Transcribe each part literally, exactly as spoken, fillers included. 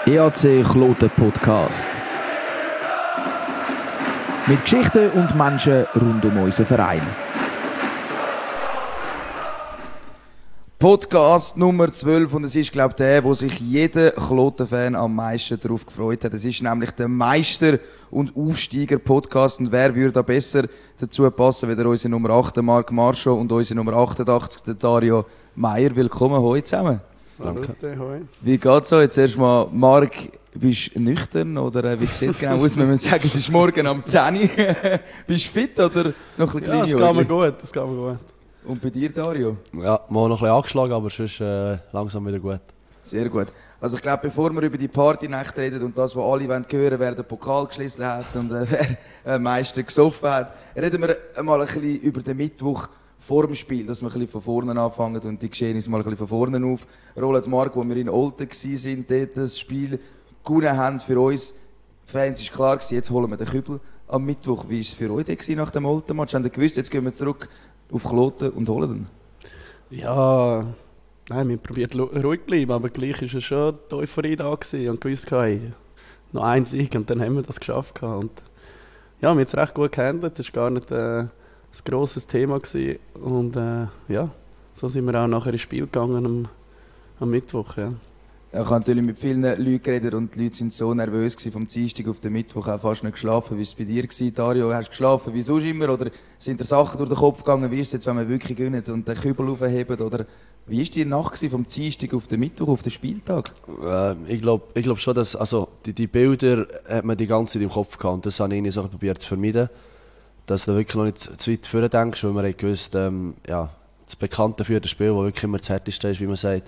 E A C Kloten Podcast. Mit Geschichten und Menschen rund um unseren Verein. Podcast Nummer zwölf, und es ist, glaube ich, der, wo sich jeder Kloten-Fan am meisten darauf gefreut hat. Es ist nämlich der Meister- und Aufsteiger-Podcast. Und wer würde da besser dazu passen, wie unser Nummer acht, Marc Marchand, und unser Nummer achtundachtzig, der Dario Meier. Willkommen, hoi zusammen. Danke. Hoi. Wie geht's so? Jetzt erstmal, Marc, bist du nüchtern, oder wie sieht es genau aus? Wir müssen sagen, es ist morgen am zehn Uhr. Bist du fit oder noch ein bisschen Ja, klein? es geht mir gut, es geht mir gut. Und bei dir, Dario? Ja, mal noch ein bisschen angeschlagen, aber sonst äh, langsam wieder gut. Sehr gut. Also ich glaube, bevor wir über die Partynacht reden und das, was alle hören wollen, wer den Pokal geschlossen hat und äh, wer am meisten gesoffen hat, reden wir mal ein bisschen über den Mittwoch vor dem Spiel, dass wir ein bisschen von vorne anfangen und die Geschehnisse mal ein bisschen von vorne auf. Roland Mark, wo wir in Olten waren, dort das Spiel gewonnen haben für uns. Fans ist klar gewesen, jetzt holen wir den Kübel am Mittwoch. Wie war es für euch dort nach dem Olten-Match? Habt ihr gewusst, jetzt gehen wir zurück auf Kloten und holen den? Ja, nein, wir probiert ruhig zu bleiben, aber gleich war es schon die Euphorie da gewesen und gewusst, hey, noch ein Sieg und dann haben wir das geschafft. Und ja, wir haben es recht gut gehandelt, das war gar nicht äh, ein grosses Thema gewesen. Und äh, ja, so sind wir auch nachher ins Spiel gegangen am, am Mittwoch. Ja. Ich habe natürlich mit vielen Leuten geredet und die Leute waren so nervös gewesen, vom Dienstag auf den Mittwoch, auch fast nicht geschlafen. Wie war es bei dir gewesen, Dario? Hast du geschlafen wie sonst immer? Oder sind dir Sachen durch den Kopf gegangen, wie ist es jetzt, wenn wir wirklich gewinnen und den Kübel aufheben? Oder wie war die Nacht gewesen, vom Dienstag auf den Mittwoch, auf den Spieltag? Äh, ich glaube ich glaub schon, dass also, die, die Bilder hat man die ganze Zeit im Kopf gehabt. Und das habe ich irgendwie so probiert zu vermeiden. Dass du wirklich noch nicht zu weit vorne denkst, weil man gewusst, ähm, ja, das Bekannte für das Spiel, das wirklich immer das Härteste ist, wie man sagt.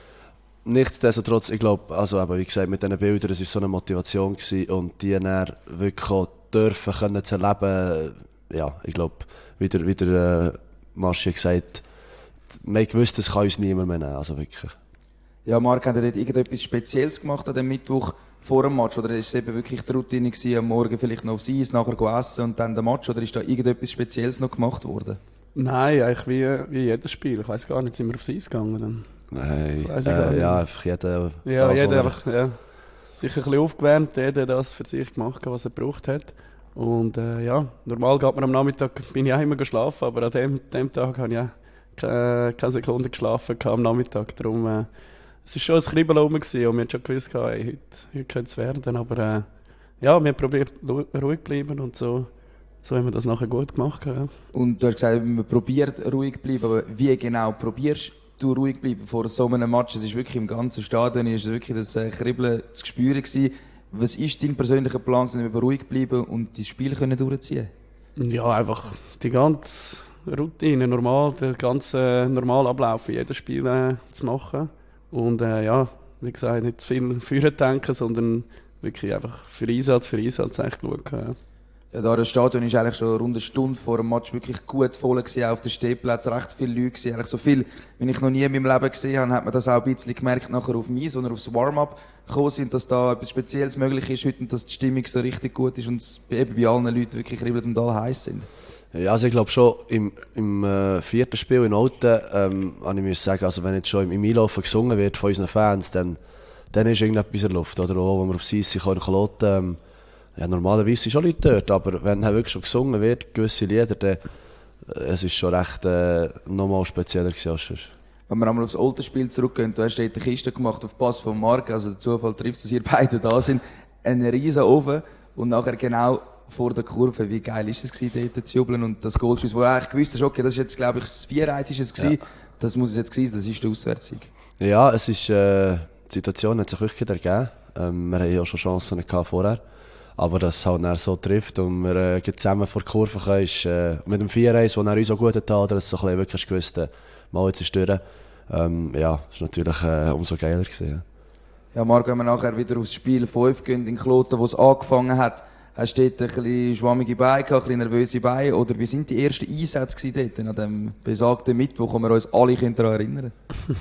Nichtsdestotrotz, ich glaube, also eben, wie gesagt, mit diesen Bildern, es war so eine Motivation gewesen, und die dann wirklich auch dürfen können zu erleben, ja, ich glaube, wie der, wie der äh, Marschi gesagt, man gewusst, das kann uns niemand mehr nehmen, also wirklich. Ja, Marc, hat er dort irgendetwas Spezielles gemacht an dem Mittwoch vor dem Match? Oder war es eben wirklich die Routine gewesen, am Morgen vielleicht noch aufs Eis, nachher gehen essen und dann der Match? Oder ist da irgendetwas Spezielles noch gemacht worden? Nein, eigentlich wie, wie jedes Spiel. Ich weiss gar nicht, sind wir aufs Eis gegangen dann? Nein, Das weiss ich gar äh, nicht. ja, einfach jeder... Ja, das, jeder was er- einfach, ja, sicher ein bisschen aufgewärmt, jeder hat das für sich gemacht, was er gebraucht hat. Und äh, ja, normal geht man am Nachmittag, bin ich auch immer geschlafen, aber an dem, dem Tag habe ich auch keine, keine Sekunde geschlafen am Nachmittag. Darum, äh, es war schon ein Kribbeln rum gewesen und wir haben schon gewusst, hey, heute, heute könnte es werden. Aber äh, ja, wir haben probiert, ruhig zu bleiben und so, so haben wir das nachher gut gemacht. Ja. Und du hast gesagt, man probiert ruhig zu bleiben, aber wie genau probierst du ruhig zu bleiben vor so einem Match? Es ist wirklich im ganzen Stadion, ist wirklich das äh, Kribbeln zu spüren gewesen. Was ist dein persönlicher Plan, um ruhig zu bleiben und das Spiel können durchziehen? Ja, einfach die ganze Routine, normal, den ganzen normalen Ablauf in jedem Spiel äh, zu machen. Und äh, ja, wie gesagt, nicht zu viel führen denken, sondern wirklich einfach für Einsatz, für Einsatz echt schauen. Ja. Ja, da das Stadion ist eigentlich schon rund eine Stunde vor dem Match wirklich gut voll gewesen, auf den Stehplätzen, recht viele Leute gewesen, eigentlich so viel, wie ich noch nie in meinem Leben gesehen habe, hat man das auch ein bisschen gemerkt nachher auf mich, sondern aufs Warm-up gekommen sind, dass da etwas Spezielles möglich ist heute und dass die Stimmung so richtig gut ist und es eben bei allen Leuten wirklich kribbelt und alle heiß sind. Ja, also ich glaube schon, im, im äh, vierten Spiel in Olten, ähm, habe ich müssen sagen, also wenn jetzt schon im, im Einlaufen gesungen wird von unseren Fans, dann, dann ist irgendetwas in der Luft. Oder auch, wenn wir aufs Eis sind, in Kloten, ähm, ja, normalerweise sind schon Leute dort, aber wenn halt wirklich schon gesungen wird, gewisse Lieder, dann äh, es ist schon recht äh, nochmal spezieller gewesen als sonst. Wenn wir einmal aufs Olten-Spiel zurückgehen, du hast dort eine Kiste gemacht auf Pass von Marc, also der Zufall trifft, dass ihr beide da sind, einen riesen Ofen und nachher genau vor der Kurve. Wie geil ist es gewesen, dort zu jubeln und das Goalschuss, wo du eigentlich gewusst hast, okay, das ist jetzt, glaube ich, das vier eins ist es gewesen, ja. Das muss es jetzt gewesen sein, das ist der Auswärtssieg. Ja, es ist, äh, die Situation hat sich wirklich ergeben. Ähm, wir haben ja schon Chancen gehabt vorher. Aber dass es halt dann so trifft und wir äh, zusammen vor die Kurve können, ist äh, mit dem vier eins, das uns so gut hat, dass es so ein bisschen wirklich gewusst äh, mal jetzt ist durch. Ähm, ja, das war natürlich äh, umso geiler gewesen. Ja, ja, Marc, wenn wir nachher wieder aufs Spiel fünf gehen in Kloten, wo es angefangen hat, hast du dort ein bisschen schwammige Beine gehabt, ein bisschen nervöse Beine? Oder wie sind die ersten Einsätze dort an dem besagten Mittwoch, wo wir uns alle daran erinnern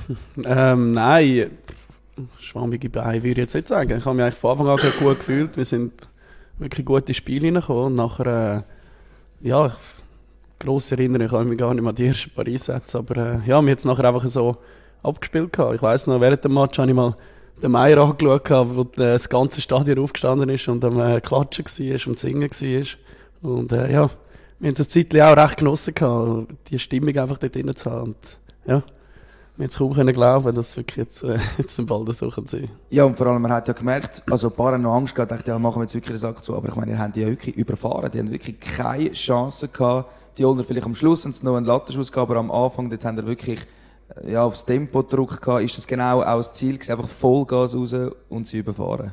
ähm, Nein, schwammige Beine würde ich jetzt nicht sagen. Ich habe mich eigentlich von Anfang an gut gefühlt. Wir sind wirklich gute Spiele reingekommen und nachher, äh, ja, grosse Erinnerung, ich kann mich gar nicht mehr an die ersten paar Einsätze, aber äh, ja, wir haben es nachher einfach so abgespielt gehabt. Ich weiss noch, während dem Match habe ich mal den Meier angeschaut habe, wo das ganze Stadion aufgestanden ist und am äh, Klatschen war und Singen war. Und äh, ja, wir haben das Zeitchen auch recht genossen gehabt, die Stimmung einfach dort drin zu haben. Und, ja, wir haben es kaum können glauben, dass es wirklich jetzt, äh, jetzt bald so sein kann. Ja, und vor allem, man hat ja gemerkt, also ein paar haben noch Angst gehabt, dachte, ja, machen wir jetzt wirklich eine Sache zu, aber ich meine, ihr habt die ja wirklich überfahren, die haben wirklich keine Chance gehabt, die Olner vielleicht am Schluss haben sie noch einen Lattenschuss gehabt, aber am Anfang, dort haben wir wirklich, ja, aufs Tempo Druck gehabt. Ist das genau auch das Ziel gewesen, einfach Vollgas raus und sie überfahren?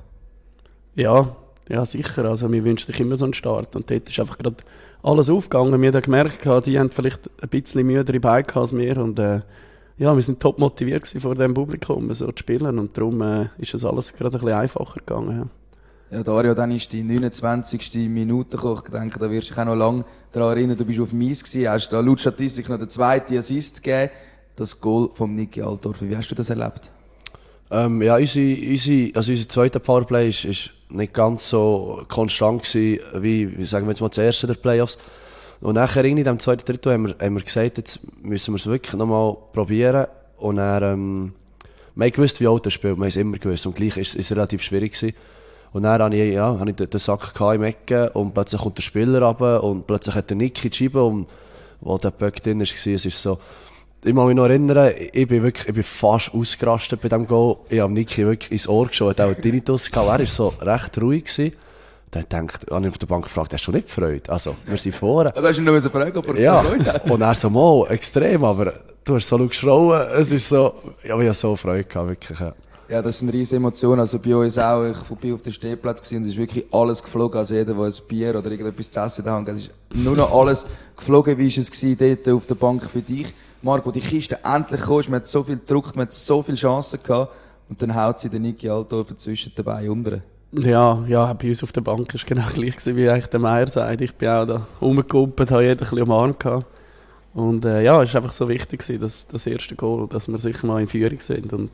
Ja, ja, sicher, also wir wünschen sich immer so einen Start und dort ist einfach gerade alles aufgegangen, wir haben gemerkt, die haben vielleicht ein bisschen müdere Beine als wir und äh, ja, wir sind top motiviert gewesen, vor dem Publikum so zu spielen und darum äh, ist das alles gerade ein bisschen einfacher gegangen. Ja. Ja, Dario, dann ist die neunundzwanzigste Minute gekommen. Ich denke, da wirst du dich auch noch lange daran erinnern, du bist auf Mies gewesen, hast da laut Statistik noch den zweiten Assist gegeben, das Goal vom Niki Altdorfer. Wie hast du das erlebt? Ähm, ja, unsere, unsere, also unser zweiter Powerplay ist, ist nicht ganz so konstant gewesen, wie, wie sagen wir jetzt mal, das erste der Playoffs. Und nachher in dem zweiten Drittel haben wir, haben wir gesagt, jetzt müssen wir es wirklich nochmal probieren. Und dann, ähm, wir haben gewusst, wie Auto spielt, wir haben es immer gewusst. Und gleich ist es relativ schwierig gewesen. Und dann habe ich, ja, habe ich den, den Sack im Ecken und plötzlich kommt der Spieler runter und plötzlich hat der Niki die Scheibe und wo der Böck drin war, es ist so, ich kann mich noch erinnern, ich bin wirklich, ich bin fast ausgerastet bei diesem Goal. Ich habe Niki wirklich ins Ohr geschaut, auch Tinnitus gehabt. Er war so recht ruhig gewesen. Dann denkt, habe ich auf der Bank gefragt, hast du nicht Freude? Also, wir sind vorne. Ja, da hast du nur so fragen, ob er ja. Freude hat. Und er so, mal, extrem, aber du hast so geschrauen. Es ist so, ja, ich habe so Freude gehabt, wirklich. Ja. Ja, das sind riesige Emotionen. Also bei uns auch. Ich bin auf dem Stehplatz gewesen, und es ist wirklich alles geflogen. Also jeder, der ein Bier oder irgendetwas zu essen da hat, es ist nur noch alles geflogen. Wie war es gewesen, dort auf der Bank für dich? Marco, die Kiste endlich kam, man hat so viel gedruckt, man hat so viele Chancen gehabt. Und dann haut sie den Niki Altdorfer zwischen den Beinen unter. Ja, ja, bei uns auf der Bank war es genau gleich gewesen, wie eigentlich der Meier sagt. Ich bin auch da rumgekumpelt, habe jeden ein bisschen umarmt gehabt. Und äh, ja, es war einfach so wichtig gewesen, dass das erste Goal, dass wir sicher mal in Führung sind. Und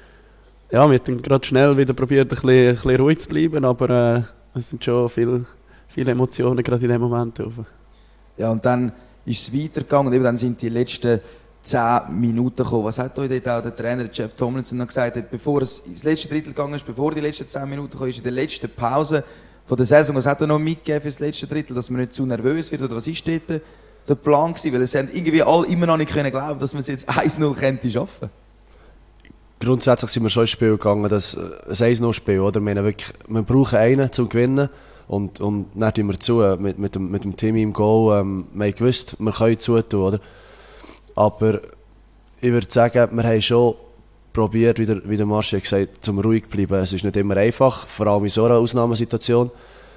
ja, wir haben dann gerade schnell wieder probiert, ein bisschen, ein bisschen ruhig zu bleiben, aber äh, es sind schon viele, viele Emotionen gerade in dem Moment drauf. Ja, und dann ist es weitergegangen und eben dann sind die letzten zehn Minuten gekommen. Was hat euch dort auch der Trainer Jeff Tomlinson noch gesagt, bevor es ins letzte Drittel gegangen ist, bevor die letzten zehn Minuten gekommen ist, in der letzten Pause von der Saison, was hat er noch mitgegeben für das letzte Drittel, dass man nicht zu nervös wird, oder was ist dort der Plan gewesen? Weil es haben irgendwie alle immer noch nicht können glauben, dass man es jetzt eins null könnte schaffen. Grundsätzlich sind wir schon ins Spiel gegangen, das ein eins null Spiel, oder? Wir, wirklich, wir brauchen einen zum Gewinnen und, und dann tun wir zu, mit, mit, dem, mit dem Team im Goal, ähm, wir haben gewusst, wir können zutun, oder? Aber ich würde sagen, wir haben schon probiert, wie der, wie der Marci hat gesagt, zum ruhig zu bleiben. Es ist nicht immer einfach, vor allem in so einer Ausnahmesituation.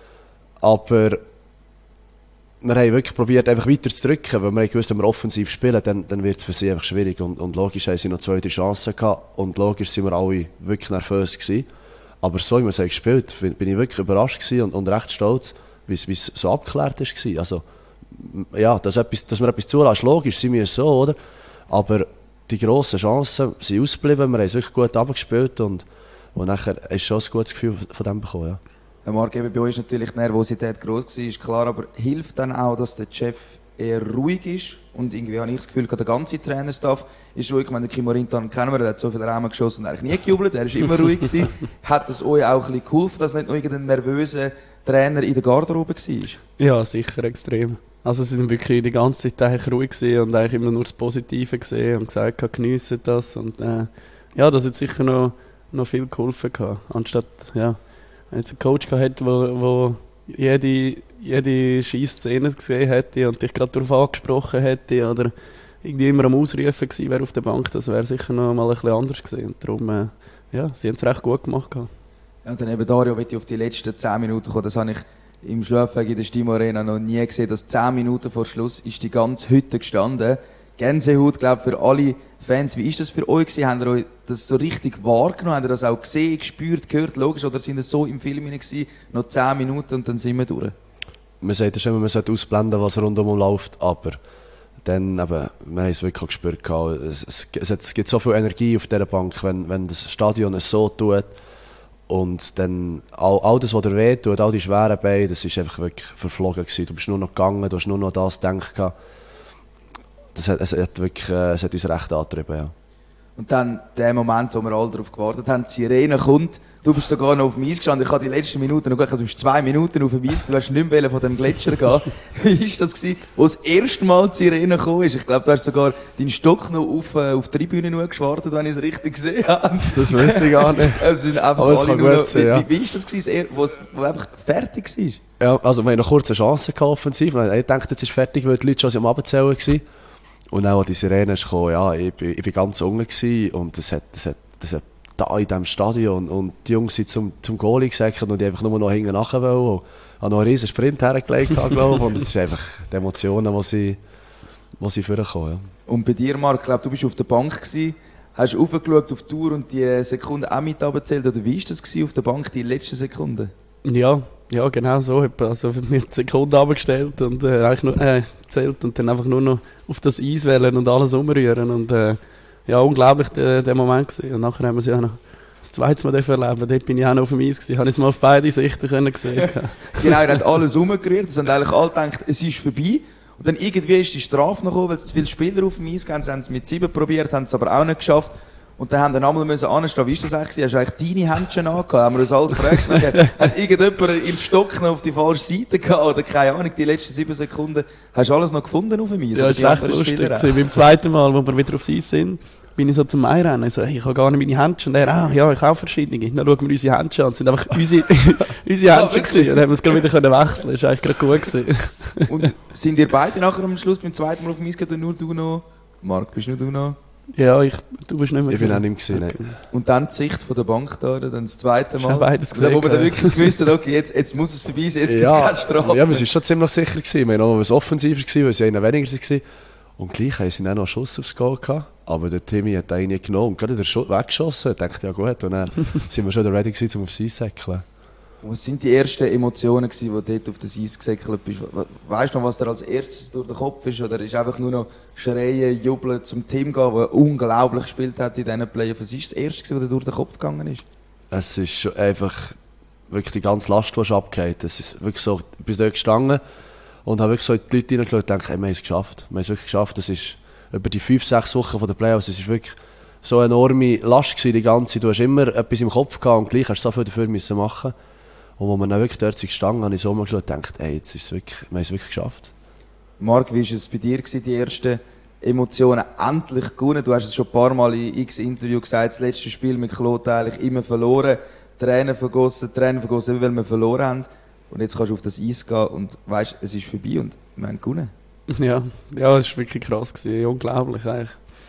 Aber wir haben wirklich probiert, einfach weiter zu drücken, weil wir haben gewusst, wenn wir offensiv spielen, dann, dann wird es für sie einfach schwierig. Und, und logisch haben sie noch zwei, drei Chancen gehabt. Und logisch sind wir alle wirklich nervös gewesen. Aber so, wie wir es haben gespielt, bin ich wirklich überrascht gewesen und, und recht stolz, wie es so abgeklärt war. Also, ja, dass, etwas, dass wir etwas zulassen, logisch, sind wir so, oder? Aber die grossen Chancen sind ausgeblieben, wir haben es wirklich gut abgespielt und, und nachher hast du schon ein gutes Gefühl von dem bekommen, ja. Herr Marc, eben bei euch ist natürlich die Nervosität gross gewesen, ist klar, aber hilft dann auch, dass der Chef eher ruhig ist und irgendwie habe ich das Gefühl, der ganze Trainerstaff ist ruhig. Ich meine, den Kim Orintan kennen wir, der hat so viele Rahmen geschossen und eigentlich nie gejubelt, er ist immer ruhig gewesen. Hat das euch auch ein bisschen geholfen, dass nicht noch irgendein nervöser Trainer in der Garderobe war? Ja, sicher, extrem. Also sie sind wirklich die ganze Zeit eigentlich ruhig gewesen und eigentlich immer nur das Positive gesehen und gesagt, geniessen das. Und äh, ja, das hat sicher noch, noch viel geholfen gehabt. Anstatt, ja, wenn jetzt einen Coach gehabt hätte, wo, wo jede, jede Scheiss-Szene gesehen hätte und dich gerade darauf angesprochen hätte oder irgendwie immer am Ausrufen gewesen wäre auf der Bank, das wäre sicher noch mal ein bisschen anders gewesen. Und darum, äh, ja, sie haben es recht gut gemacht gehabt. Ja, und dann eben Dario, wenn ich auf die letzten zehn Minuten komme, das habe ich im Schlafweg in der Stimme Arena noch nie gesehen, dass zehn Minuten vor Schluss ist die ganze Hütte gestanden. Gänsehaut, glaube ich, für alle Fans. Wie ist das für euch gewesen? Habt ihr euch das so richtig wahrgenommen? Habt ihr das auch gesehen, gespürt, gehört, logisch? Oder sind ihr so im Film gewesen, noch zehn Minuten und dann sind wir durch? Man sagt ja immer, man sollte ausblenden, was rundum läuft, aber dann eben, wir haben es wirklich gespürt. Es, es, es, es gibt so viel Energie auf dieser Bank, wenn, wenn das Stadion es so tut. Und dann all, all das, was dir weh tut, all die schweren Beine, das ist einfach wirklich verflogen gewesen. Du bist nur noch gegangen, du hast nur noch das gedacht. Das hat, es, hat wirklich, es hat uns recht angetrieben, ja. Und dann der Moment, wo wir alle darauf gewartet haben, die Sirene kommt, du bist sogar noch auf dem Eis gestanden, ich habe die letzten Minuten noch gesagt, du bist zwei Minuten auf dem Eis, du hast nicht mehr von dem Gletscher gehen. Wie war das gewesen, wo das erste Mal die Sirene gekommen ist? Ich glaube, du hast sogar deinen Stock noch auf, äh, auf die Tribüne nur geschwartet, wenn ich es richtig gesehen habe. Das wüsste ich gar nicht. Es sind einfach Aber alle nur noch, sein, ja. wie, wie, wie ist das gewesen, wo es wo einfach fertig war? Ja, also wir haben noch kurz eine Chance gehabt, offensiv. Ich dachte, jetzt ist fertig, weil die Leute schon am Abzählen waren. Und dann, als die Sirene kam, ja, ich, ich, ich bin ganz unten gewesen und das hat, das hat, das hat da in diesem Stadion und die Jungs sind zum, zum Goalie gesäckert und die einfach nur noch hinten nachher wollen. Ich habe noch einen riesen Sprint hergelegt, glaube ich, und das ist einfach die Emotionen, die sie, die sie vorkommen. Ja. Und bei dir, Marc, ich glaube, du warst auf der Bank gewesen, hast aufgeschaut auf die Tour und die Sekunden auch mit abgezählt, oder wie war das gewesen, auf der Bank, die letzten Sekunden? Ja, ja, genau so. Also mir die Sekunden abgestellt und äh, eigentlich nur äh, gezählt und dann einfach nur noch auf das Eis wählen und alles umrühren. Und äh, ja, unglaublich der, der Moment gewesen. Und nachher haben wir es ja noch das zweite Mal erleben. Dort bin ich auch noch auf dem Eis gewesen. Habe ich es mal auf beide Sichten können sehen. Genau, er hat alles umgerührt. Es haben eigentlich alle gedacht, es ist vorbei. Und dann irgendwie ist die Strafe noch gekommen, weil es zu viele Spieler auf dem Eis gab. Sie haben es mit sieben probiert, haben es aber auch nicht geschafft. Und dann haben wir einmal anstehen, wie ist das eigentlich? Hast du eigentlich deine Händchen angehabt? Haben wir uns alle gefragt. Hat irgendjemand im Stock noch auf die falsche Seite gehabt? Oder keine Ahnung, die letzten sieben Sekunden. Hast du alles noch gefunden auf dem Eis? Ja, das war echt lustig. Beim zweiten Mal, wo wir wieder aufs Eis sind, bin ich so zum Einrennen. Ich so, hey, ich habe gar nicht meine Händchen. Und er, ah, ja, ich habe verschiedene. Dann schauen wir unsere Händchen an. Es sind einfach unsere, unsere Händchen gewesen. Und dann haben wir es gerade wieder können wechseln. Das war eigentlich gerade gut gewesen. Und sind ihr beide nachher am Schluss beim zweiten Mal auf dem Eis oder nur du noch? Marc, bist nur du noch? Ja, ich, du bist nicht mehr. Ich bin auch nicht mehr gesehen. Okay. Und dann die Sicht von der Bank da, dann das zweite Mal. Ich habe beides gesehen. Wo man dann wirklich gewusst hat, okay, jetzt, jetzt muss es vorbei sein, jetzt ja, gibt es keine Strafe. Ja, aber es war schon ziemlich sicher gewesen. Wir waren noch offensiver gewesen, weil sie einer weniger waren. Und gleich haben sie auch noch einen Schuss aufs Goal gehabt. Aber der Timmy hat einen genommen und gerade den Schuss weggeschossen. Ich dachte, ja gut. Und dann sind wir schon ready gewesen, um aufs Eis zu säckeln. Was sind die ersten Emotionen gewesen, die du dort auf das Eis gesäckelt bist? Weißt du noch, was dir als erstes durch den Kopf ist? Oder ist einfach nur noch schreien, jubeln, zum Team gehen, das unglaublich gespielt hat in diesen Playoffs? Was ist das erste, was dir durch den Kopf gegangen ist? Es ist einfach wirklich die ganze Last, die abgeht. Es ist wirklich so, ich bin dort gestanden und habe wirklich so in die Leute reingeschaut und gedacht, hey, wir haben es geschafft. Wir haben es wirklich geschafft. Das ist über die fünf, sechs Wochen von der Playoffs, es ist wirklich so eine enorme Last gewesen, die ganze. Du hast immer etwas im Kopf gehabt und gleich hast du so viel dafür müssen machen. Und als wir dann wirklich dort gestanden haben, habe ich so mal geschaut und gedacht, ey, jetzt ist es wirklich, wir haben es wirklich geschafft. Marc, wie war es bei dir, gewesen, die ersten Emotionen endlich gewonnen? Du hast es schon ein paar Mal in x Interviews gesagt, das letzte Spiel mit Claude eigentlich immer verloren, Tränen vergossen, Tränen vergossen, weil wir verloren haben. Und jetzt kannst du auf das Eis gehen und weißt, es ist vorbei und wir haben gewonnen. Ja, ja, das war wirklich krass gewesen, unglaublich eigentlich.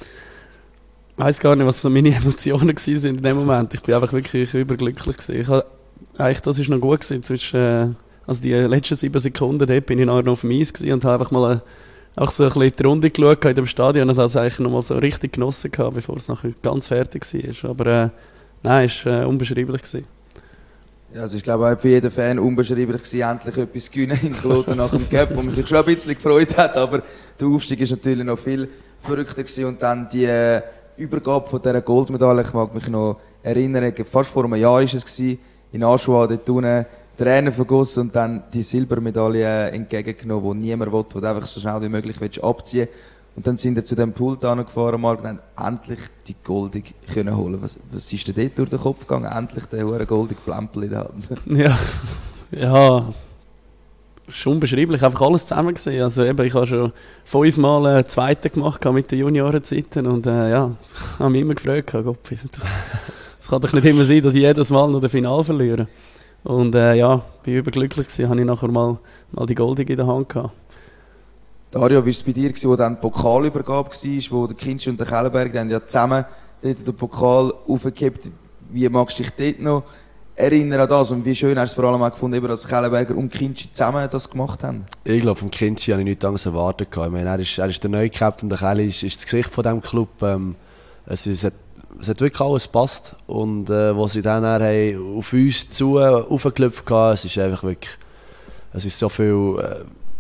Ich weiss gar nicht, was so meine Emotionen waren in dem Moment. Ich bin einfach wirklich überglücklich gewesen. Ich habe, eigentlich, das war noch gut gewesen. Zwischen, äh, also die letzten sieben Sekunden, dort bin ich noch auf dem Eis gewesen und habe einfach mal äh, auch so ein bisschen die Runde geschaut in dem Stadion und habe es eigentlich noch mal so richtig genossen gehabt, bevor es nachher ganz fertig war. Aber äh, nein, es war äh, unbeschreiblich gewesen. Ja, es ist, glaube ich, auch für jeden Fan unbeschreiblich gewesen, endlich etwas gewinnen in Kloten nach dem Cup, wo man sich schon ein bisschen gefreut hat, aber der Aufstieg ist natürlich noch viel verrückter gewesen. Und dann die äh, Übergabe von dieser Goldmedaille, ich mag mich noch erinnern, fast vor einem Jahr war es gewesen, in Aschua, dort unten Tränen vergossen und dann die Silbermedaille entgegengenommen, die niemand will, die du einfach so schnell wie möglich abziehen willst. Und dann sind wir zu dem Pult gefahren und haben endlich die Goldig können holen. Was, was ist dir dort durch den Kopf gegangen? Endlich der hohe goldige Plempel in der Hand. Ja, ja, schon unbeschreiblich. Einfach alles zusammen gesehen. Also eben, ich habe schon fünfmal einen zweiten gemacht mit den Juniorenzeiten und äh, ja, ich habe mich immer gefragt, Gott, das, das kann doch nicht immer sein, dass ich jedes Mal noch das Finale verliere. Und äh, ja, bin überglücklich gewesen, habe ich nachher mal, mal die Goldige in der Hand gehabt. Dario, wie war es bei dir, wo dann die Pokalübergabe war, wo der Kinsch und der Kellenberg dann ja zusammen den Pokal aufgekippt? Wie magst du dich dort noch erinnern an das? Und wie schön hast du es vor allem auch gefunden, dass Kellenberger und Kinsch zusammen das gemacht haben? Ich glaube, vom Kinsch habe ich nichts anderes erwartet. Ich meine, er, ist, er ist der neue Captain, der Kelly ist, ist das Gesicht von diesem Club. Ähm, es, ist, es, hat, es hat wirklich alles gepasst. Und äh, als sie dann haben, auf uns zu aufgeklopft haben, es ist einfach wirklich, es ist so viel äh,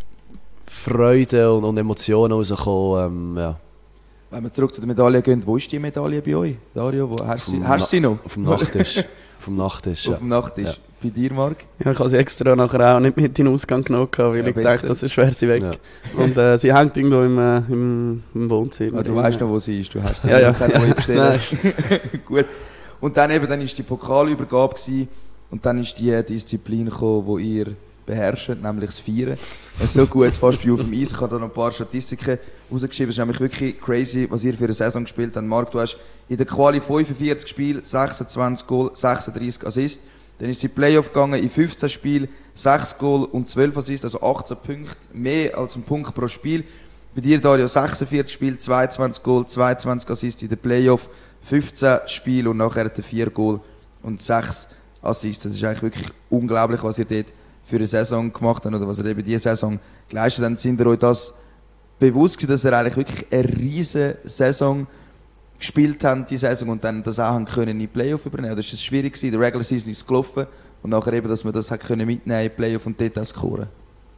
Freude und, und Emotionen rausgekommen. Ähm, ja. Wenn wir zurück zu der Medaille gehen, wo ist die Medaille bei euch, Dario? Wo, hast du sie, hast sie noch? Auf dem Nachttisch. Auf vom Nachttisch. Auf Ja. dem Nachttisch. Ja. Bei dir, Marc? Ja, ich habe sie extra nachher auch nicht mit in den Ausgang genommen, weil Ja, ich besser. dachte, das ist schwer sie weg. Ja. Und äh, sie hängt irgendwo im, äh, im, im Wohnzimmer. Ah, du weißt noch, wo sie ist. Du hast sie Ja, ja. keine Ja. neue bestellen. Nein. Gut. Und dann eben, dann ist die Pokalübergabe gewesen, und dann ist die Disziplin gekommen, die ihr beherrscht, nämlich das Feiern. So gut, fast wie auf dem Eis. Ich habe da noch ein paar Statistiken rausgeschrieben. Es ist nämlich wirklich crazy, was ihr für eine Saison gespielt habt. Marc, du hast in der Quali fünfundvierzig Spiele, sechsundzwanzig Goal, sechsunddreißig Assists. Dann ist sie in die Playoff gegangen, in fünfzehn Spielen, sechs Goal und zwölf Assists, also achtzehn Punkte, mehr als ein Punkt pro Spiel. Bei dir, Dario, sechsundvierzig Spiele, zweiundzwanzig Goal, zweiundzwanzig Assists in der Playoff, fünfzehn Spiele und nachher vier Goal und sechs Assists. Das ist eigentlich wirklich unglaublich, was ihr dort für eine Saison gemacht habt oder was ihr eben diese Saison geleistet habt. Sind ihr euch das bewusst gewesen, dass ihr eigentlich wirklich eine riesige Saison gespielt habt, die Saison, und dann das auch haben können in die Playoff übernehmen? Oder ist es schwierig gewesen? Der Regular Season ist gelaufen und nachher eben, dass man das hat können mitnehmen in die Playoff und dort auch scoren?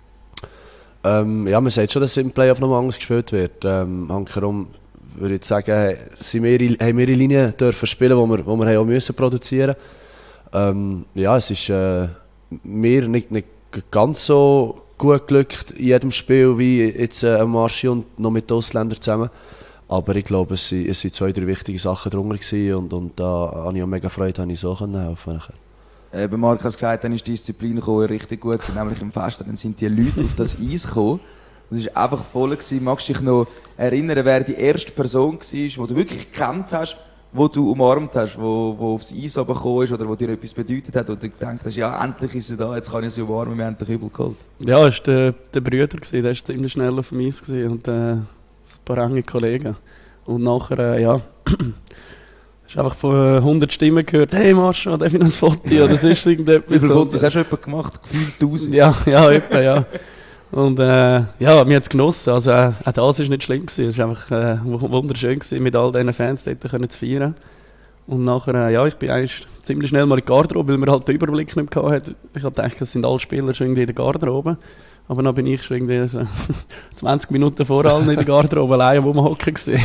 Ähm, ja, man sagt schon, dass im Playoff noch mal anders gespielt wird. Ähm, Hankerum würde ich sagen, sind wir, haben wir in Linien dürfen spielen, wo wir, wo wir auch müssen produzieren. Ähm, ja, es ist äh, mir nicht, nicht ganz so gut glückt in jedem Spiel wie jetzt äh, Marschi und noch mit den Ausländern zusammen. Aber ich glaube, es waren es sind zwei, drei wichtige Sachen drunter gewesen, und, und da habe ich auch mega Freude, dass ich so helfen konnte. Äh, bei Marc hat es gesagt, dann ist die Disziplin gekommen, richtig gut, sind nämlich im Fest, dann sind die Leute auf das Eis gekommen. Das war einfach voll gewesen. Magst du dich noch erinnern, wer die erste Person war, die du wirklich gekannt hast, die du umarmt hast, wo, wo aufs Eis gekommen ist oder wo dir etwas bedeutet hat, und du gedacht hast, ja, endlich ist sie da, jetzt kann ich sie umarmen, wir haben dich übel geholt? Ja, das war der, der Brüder, der war ziemlich schnell auf dem Eis gewesen, und äh, ein paar enge Kollegen. Und nachher, äh, ja, hast du einfach von hundert Stimmen gehört, hey Marsha, darf ich noch ein Foto? Oder das ist irgendetwas. Wie viele so. Fotos hast du etwa gemacht? Gefühlt tausend? Ja, ja, etwa, ja. Und äh, ja, wir haben es genossen. Also, äh, auch das war nicht schlimm gewesen. Es war einfach äh, wunderschön gewesen, mit all diesen Fans dort können zu feiern. Und nachher, äh, ja, ich bin eigentlich ziemlich schnell mal in die Garderobe, weil man halt den Überblick nicht mehr hatte. Ich hatte gedacht, es sind alle Spieler schon irgendwie in der Garderobe. Aber dann bin ich schon irgendwie so zwanzig Minuten vor allen in der Garderobe allein, wo wir hocken gewesen.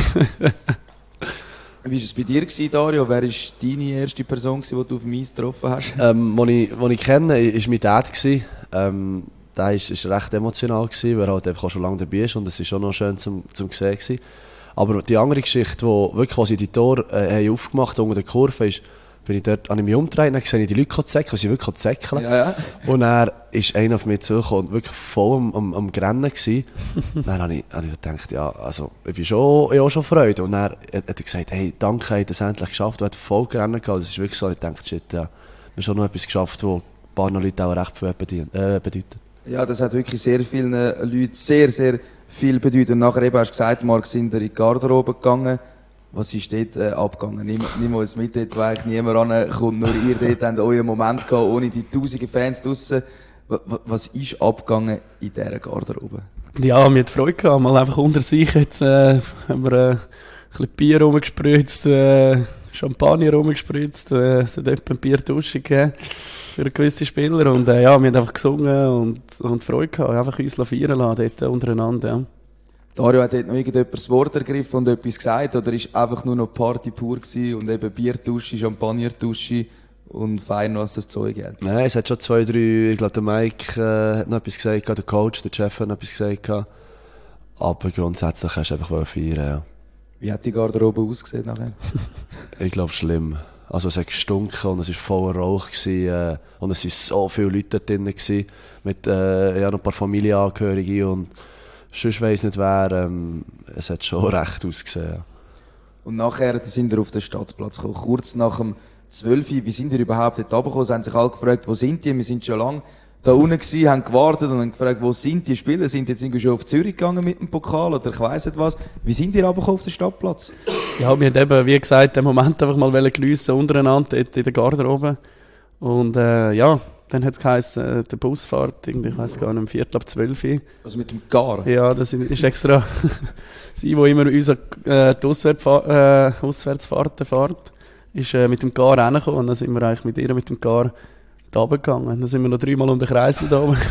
Wie war es bei dir gewesen, Dario? Wer war deine erste Person gewesen, die du auf dem Eis getroffen hast? Ähm, den ich, den ich kenne, war mein Dad. Ähm, der war recht emotional, gewesen, weil er halt einfach auch schon lange dabei ist, und es war auch noch schön zum, zum sehen gewesen. Aber die andere Geschichte, wo wirklich, als sie die Tore äh, haben aufgemacht unter der Kurve, ist, bin ich dort, habe ich mich umgedreht und dann sehe ich die Leute zäckeln, sie wirklich zäckeln. Ja, ja. Und er ist einer auf mich zugekommen und wirklich voll am, am, am Grennen gewesen. Dann habe ich, habe ich gedacht, ja, also, ich bin schon, ich habe schon Freude. Und dann hat er gesagt, hey, danke, ich habe das endlich geschafft. Du hast voll Grennen gehabt. Das ist wirklich so, ich dachte, shit, ja, wir haben schon noch etwas geschafft, was ein paar Leute auch recht viel äh, bedeutet. Ja, das hat wirklich sehr vielen Leuten sehr, sehr viel bedeutet. Und nachher eben hast du gesagt, Marc, sind wir in die Garderobe gegangen. Was ist dort äh, abgegangen? Nimm, nimm uns mit dort, wo eigentlich niemand rankommt, nur ihr dort habt euren Moment gehabt, ohne die tausenden Fans draussen. W was ist abgegangen in dieser Garderobe? Ja, mir hat Freude gehabt, mal einfach unter sich. Jetzt äh, haben wir äh, ein bisschen Bier rumgespritzt, äh, Champagner rumgespritzt, äh, es hat etwa ein Bierdusche gegeben für gewisse Spieler. Und äh, ja, wir haben einfach gesungen und, und Freude gehabt, einfach uns feiern lassen dort untereinander. Ja. Dario, hat dort noch irgendjemand das Wort ergriffen und etwas gesagt, oder ist einfach nur noch Party pur gewesen und eben Bierdusche, Champagnerdusche und fein, was das Zeug hat? Nein, es hat schon zwei, drei, ich glaube, der Mike äh, hat noch etwas gesagt, der Coach, der Chef hat noch etwas gesagt. Aber grundsätzlich hast du einfach feiern, ja. Wie hat die Garderobe ausgesehen nachher? Ich glaube, schlimm. Also es hat gestunken und es war voller Rauch gewesen, äh, und es waren so viele Leute dort drin gewesen, mit äh, ja, noch ein paar Familienangehörigen und sonst weiss nicht wer. Ähm, es hat schon recht ausgesehen. Ja. Und nachher sind wir auf den Stadtplatz gekommen, kurz nach dem zwölf. Wie sind wir überhaupt dort runtergekommen? Sie haben sich alle gefragt, wo sind die? Wir sind schon lange da unten gewesen, haben gewartet und haben gefragt, wo sind die Spieler? Sind jetzt irgendwie schon auf Zürich gegangen mit dem Pokal oder ich weiss nicht was? Wie sind die runtergekommen auf den Stadtplatz? Ja, wir haben eben, wie gesagt, den Moment einfach mal geniessen untereinander dort in der Garderobe. Und äh, ja, dann hat es geheißen, äh, der Busfahrt, irgendwie, ich weiss gar nicht, um Viertel ab zwölf. Also mit dem Gar? Ja, das ist extra sie, die immer unsere äh, die Auswärtsfa äh, Auswärtsfahrten fährt, ist äh, mit dem Gar reingekommen und dann sind wir eigentlich mit ihr mit dem Gar da runtergegangen. Dann sind wir noch dreimal um den Kreisel da oben.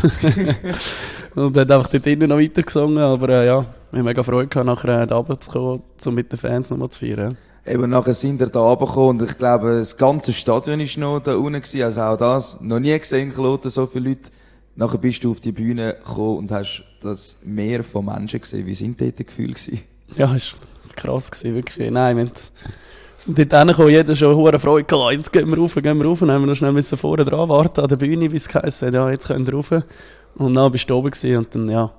Und dann einfach dort innen noch weiter gesungen, aber äh, ja, wir haben mega Freude gehabt, nachher äh, da runterzukommen, um mit den Fans nochmal zu feiern. Eben nachher sind wir da runtergekommen und ich glaube, das ganze Stadion war noch da unten gewesen. Also auch das, noch nie gesehen in Kloten, so viele Leute. Nachher bist du auf die Bühne gekommen und hast das Meer von Menschen gesehen. Wie sind dort die Gefühle gewesen? Ja, es war krass gewesen, wirklich. Nein, wir sind dort hingekommen, jeder schon hohe Freude gehabt. Jetzt gehen wir rauf, gehen wir rauf. Und dann haben wir noch schnell müssen vorne dran warten an der Bühne, bis es geheißen hat, ja, jetzt könnt ihr rauf. Und dann bist du oben gewesen und dann, ja,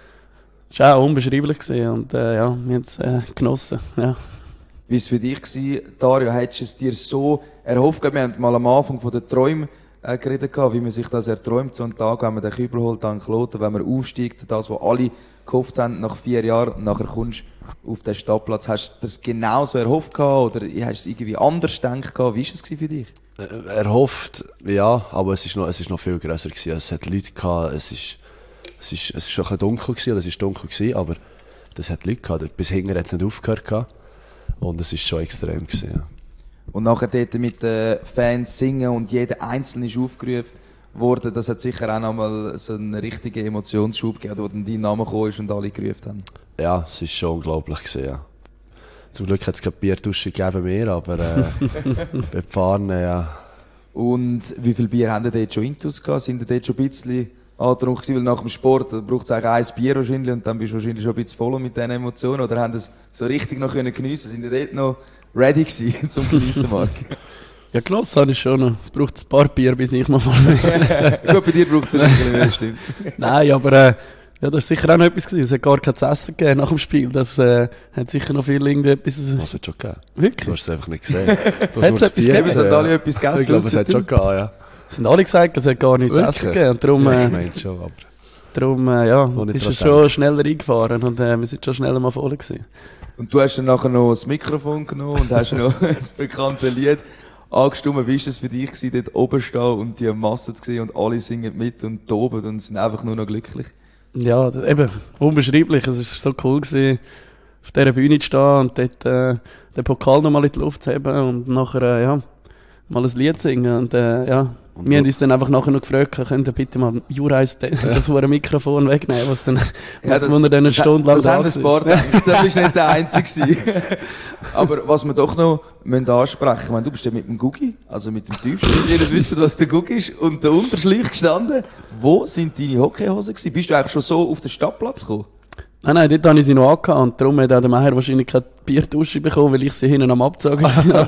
es war auch unbeschreiblich gewesen und, äh, ja, wir haben es äh, genossen, ja. Wie war es für dich gewesen, Dario? Hättest du es dir so erhofft? Wir haben mal am Anfang von den Träumen äh, geredet, wie man sich das erträumt, so einen Tag, wenn man den Kübel holt an Kloten, wenn man aufsteigt, das, was alle gehofft haben, nach vier Jahren, und nachher kommst du auf den Stadtplatz. Hast du das genauso erhofft gehabt, oder hast du es irgendwie anders gedacht? Wie war es für dich? Äh, erhofft, ja, aber es ist noch, es ist noch viel grösser gewesen. Es hat Leute gehabt, es ist, es ist, es ist schon ein bisschen dunkel gewesen, oder es ist dunkel gewesen, aber das hat Leute gehabt. Bis hinten hat es nicht aufgehört gehabt. Und es war schon extrem gewesen, ja. Und nachher dort mit den Fans singen und jeder Einzelne ist aufgerufen worden, das hat sicher auch nochmal so einen richtigen Emotionsschub gegeben, wo dann dein Name gekommen ist und alle gerufen haben. Ja, es war schon unglaublich gewesen, ja. Zum Glück hat es keine Bierdusche gegeben mehr, aber äh, bei Pfarnen, ja. Und wie viel Bier haben ihr dort schon intus gehabt? Sind ihr dort schon ein bisschen angetrunken gewesen? Weil nach dem Sport braucht es eigentlich ein Bier wahrscheinlich und dann bist du wahrscheinlich schon ein bisschen voll mit diesen Emotionen. Oder haben das so richtig noch können geniessen? Sind ihr dort noch ready gewesen zum Geniessen, Marc? Ja, genossen habe ich schon noch. Es braucht ein paar Bier, bis ich mal voll Gut, bei dir braucht es vielleicht mehr, stimmt. Nein, aber äh, ja, das war sicher auch noch etwas gewesen. Es hat gar kein zu essen gegeben nach dem Spiel. Das äh, hat sicher noch viel irgendetwas... Was hat es schon gegeben? Wirklich? Du hast es einfach nicht gesehen. Hat es etwas gegeben? Es hat alle etwas gegessen. Ich glaube, es hat schon gegeben, ja. Es haben alle gesagt, es hat gar nichts zu essen gegeben. Und darum, äh, ich meine schon, aber... Darum, äh, ja, ist es schon schneller eingefahren und äh, wir sind schon schneller mal voll gewesen. Und du hast dann nachher noch das Mikrofon genommen und hast noch das bekannte Lied angestimmt. Wie war es für dich gewesen, dort oben stehen und die Masse zu sehen und alle singen mit und toben und sind einfach nur noch glücklich? Ja, eben, unbeschreiblich. Es war so cool gewesen, auf dieser Bühne zu stehen und dort äh, den Pokal nochmal in die Luft zu heben und nachher, äh, ja, mal ein Lied singen und, äh, ja. Und wir haben uns dann einfach nachher noch gefragt, könnt ihr bitte mal Jurais das hohe Mikrofon wegnehmen, was dann, ja, was wir dann eine Stunde lang das haben ein paar gedacht, das bist nicht der Einzige. Aber was wir doch noch müssen ansprechen, ich meine, du bist ja mit dem Gugi, also mit dem Tiefsten, jeder wissen, was der Gugi ist, und der Unterschleich gestanden. Wo sind deine Hockeyhosen gewesen? Bist du eigentlich schon so auf den Stadtplatz gekommen? Nein, nein, dort habe ich sie noch angehabt und darum hat auch der Meier wahrscheinlich keine Bierdusche bekommen, weil ich sie hinten am Abzogen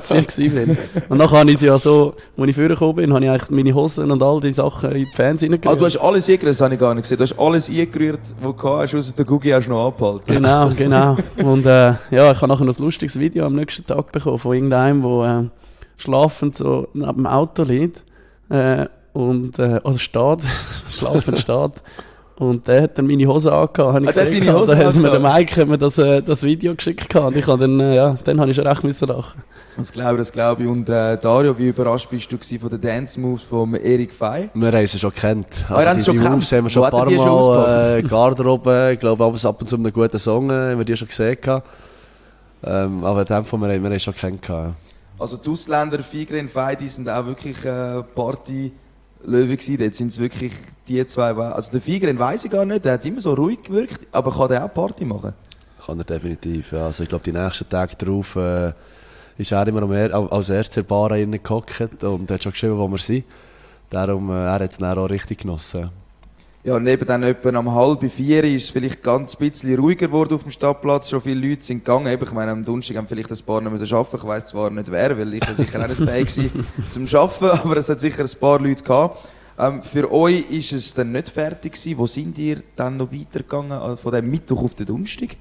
war. Und dann habe ich sie ja so, als ich vorgekommen bin, habe ich eigentlich meine Hosen und all die Sachen in die Fans hineingerührt. Ah, du hast alles eingerührt, das habe ich gar nicht gesehen. Du hast alles eingerührt, was du hast, außer der Gugi hast du noch abgehalten. Genau, genau. Und äh, ja, ich habe nachher noch ein lustiges Video am nächsten Tag bekommen von irgendeinem, der äh, schlafend so neben dem Auto liegt äh, und, äh, oder steht, schlafend steht. Und der hat dann meine Hose angehabt, habe ich ah, gesehen. Da hat mir der Mike hat mir das, äh, das Video geschickt und ich habe dann, äh, ja, dann habe ich schon recht müssen lachen. Das glaube ich, das glaube ich. Und äh, Dario, wie überrascht bist du von den Dance Moves von Erik Fey? Wir haben sie schon gekannt. Also ah, die, die schon Moves haben wir schon ein paar Mal, äh, Garderobe, ich glaube, abends ab und zu einen guten Song, äh, haben wir die schon gesehen. Ähm, aber in dem Fall, wir haben wir schon gekannt. Ja. Also die Ausländer, Figren, Fey, die sind auch wirklich äh, Party... Löwe gewesen. Dort sind es wirklich die zwei. Also der Figren weiss ich gar nicht, der hat immer so ruhig gewirkt, aber kann der auch Party machen? Kann er definitiv, ja. Also ich glaube, die nächsten Tage darauf äh, ist er immer mehr als erstes in der Bar reingehockt und hat schon geschrieben, wo wir sind. Darum, äh, er hat es dann auch richtig genossen. Ja, und neben dann etwa um halb vier ist es vielleicht ganz ein bisschen ruhiger geworden auf dem Stadtplatz. Schon viele Leute sind gegangen. Ich meine, am Donnerstag haben vielleicht ein paar noch müssen arbeiten. Ich weiss zwar nicht wer, weil ich sicher auch nicht fähig war zum Arbeiten, aber es hat sicher ein paar Leute gehabt. Ähm, für euch ist es dann nicht fertig gewesen. Wo sind ihr dann noch weitergegangen, also von dem Mittwoch auf den Donnerstag?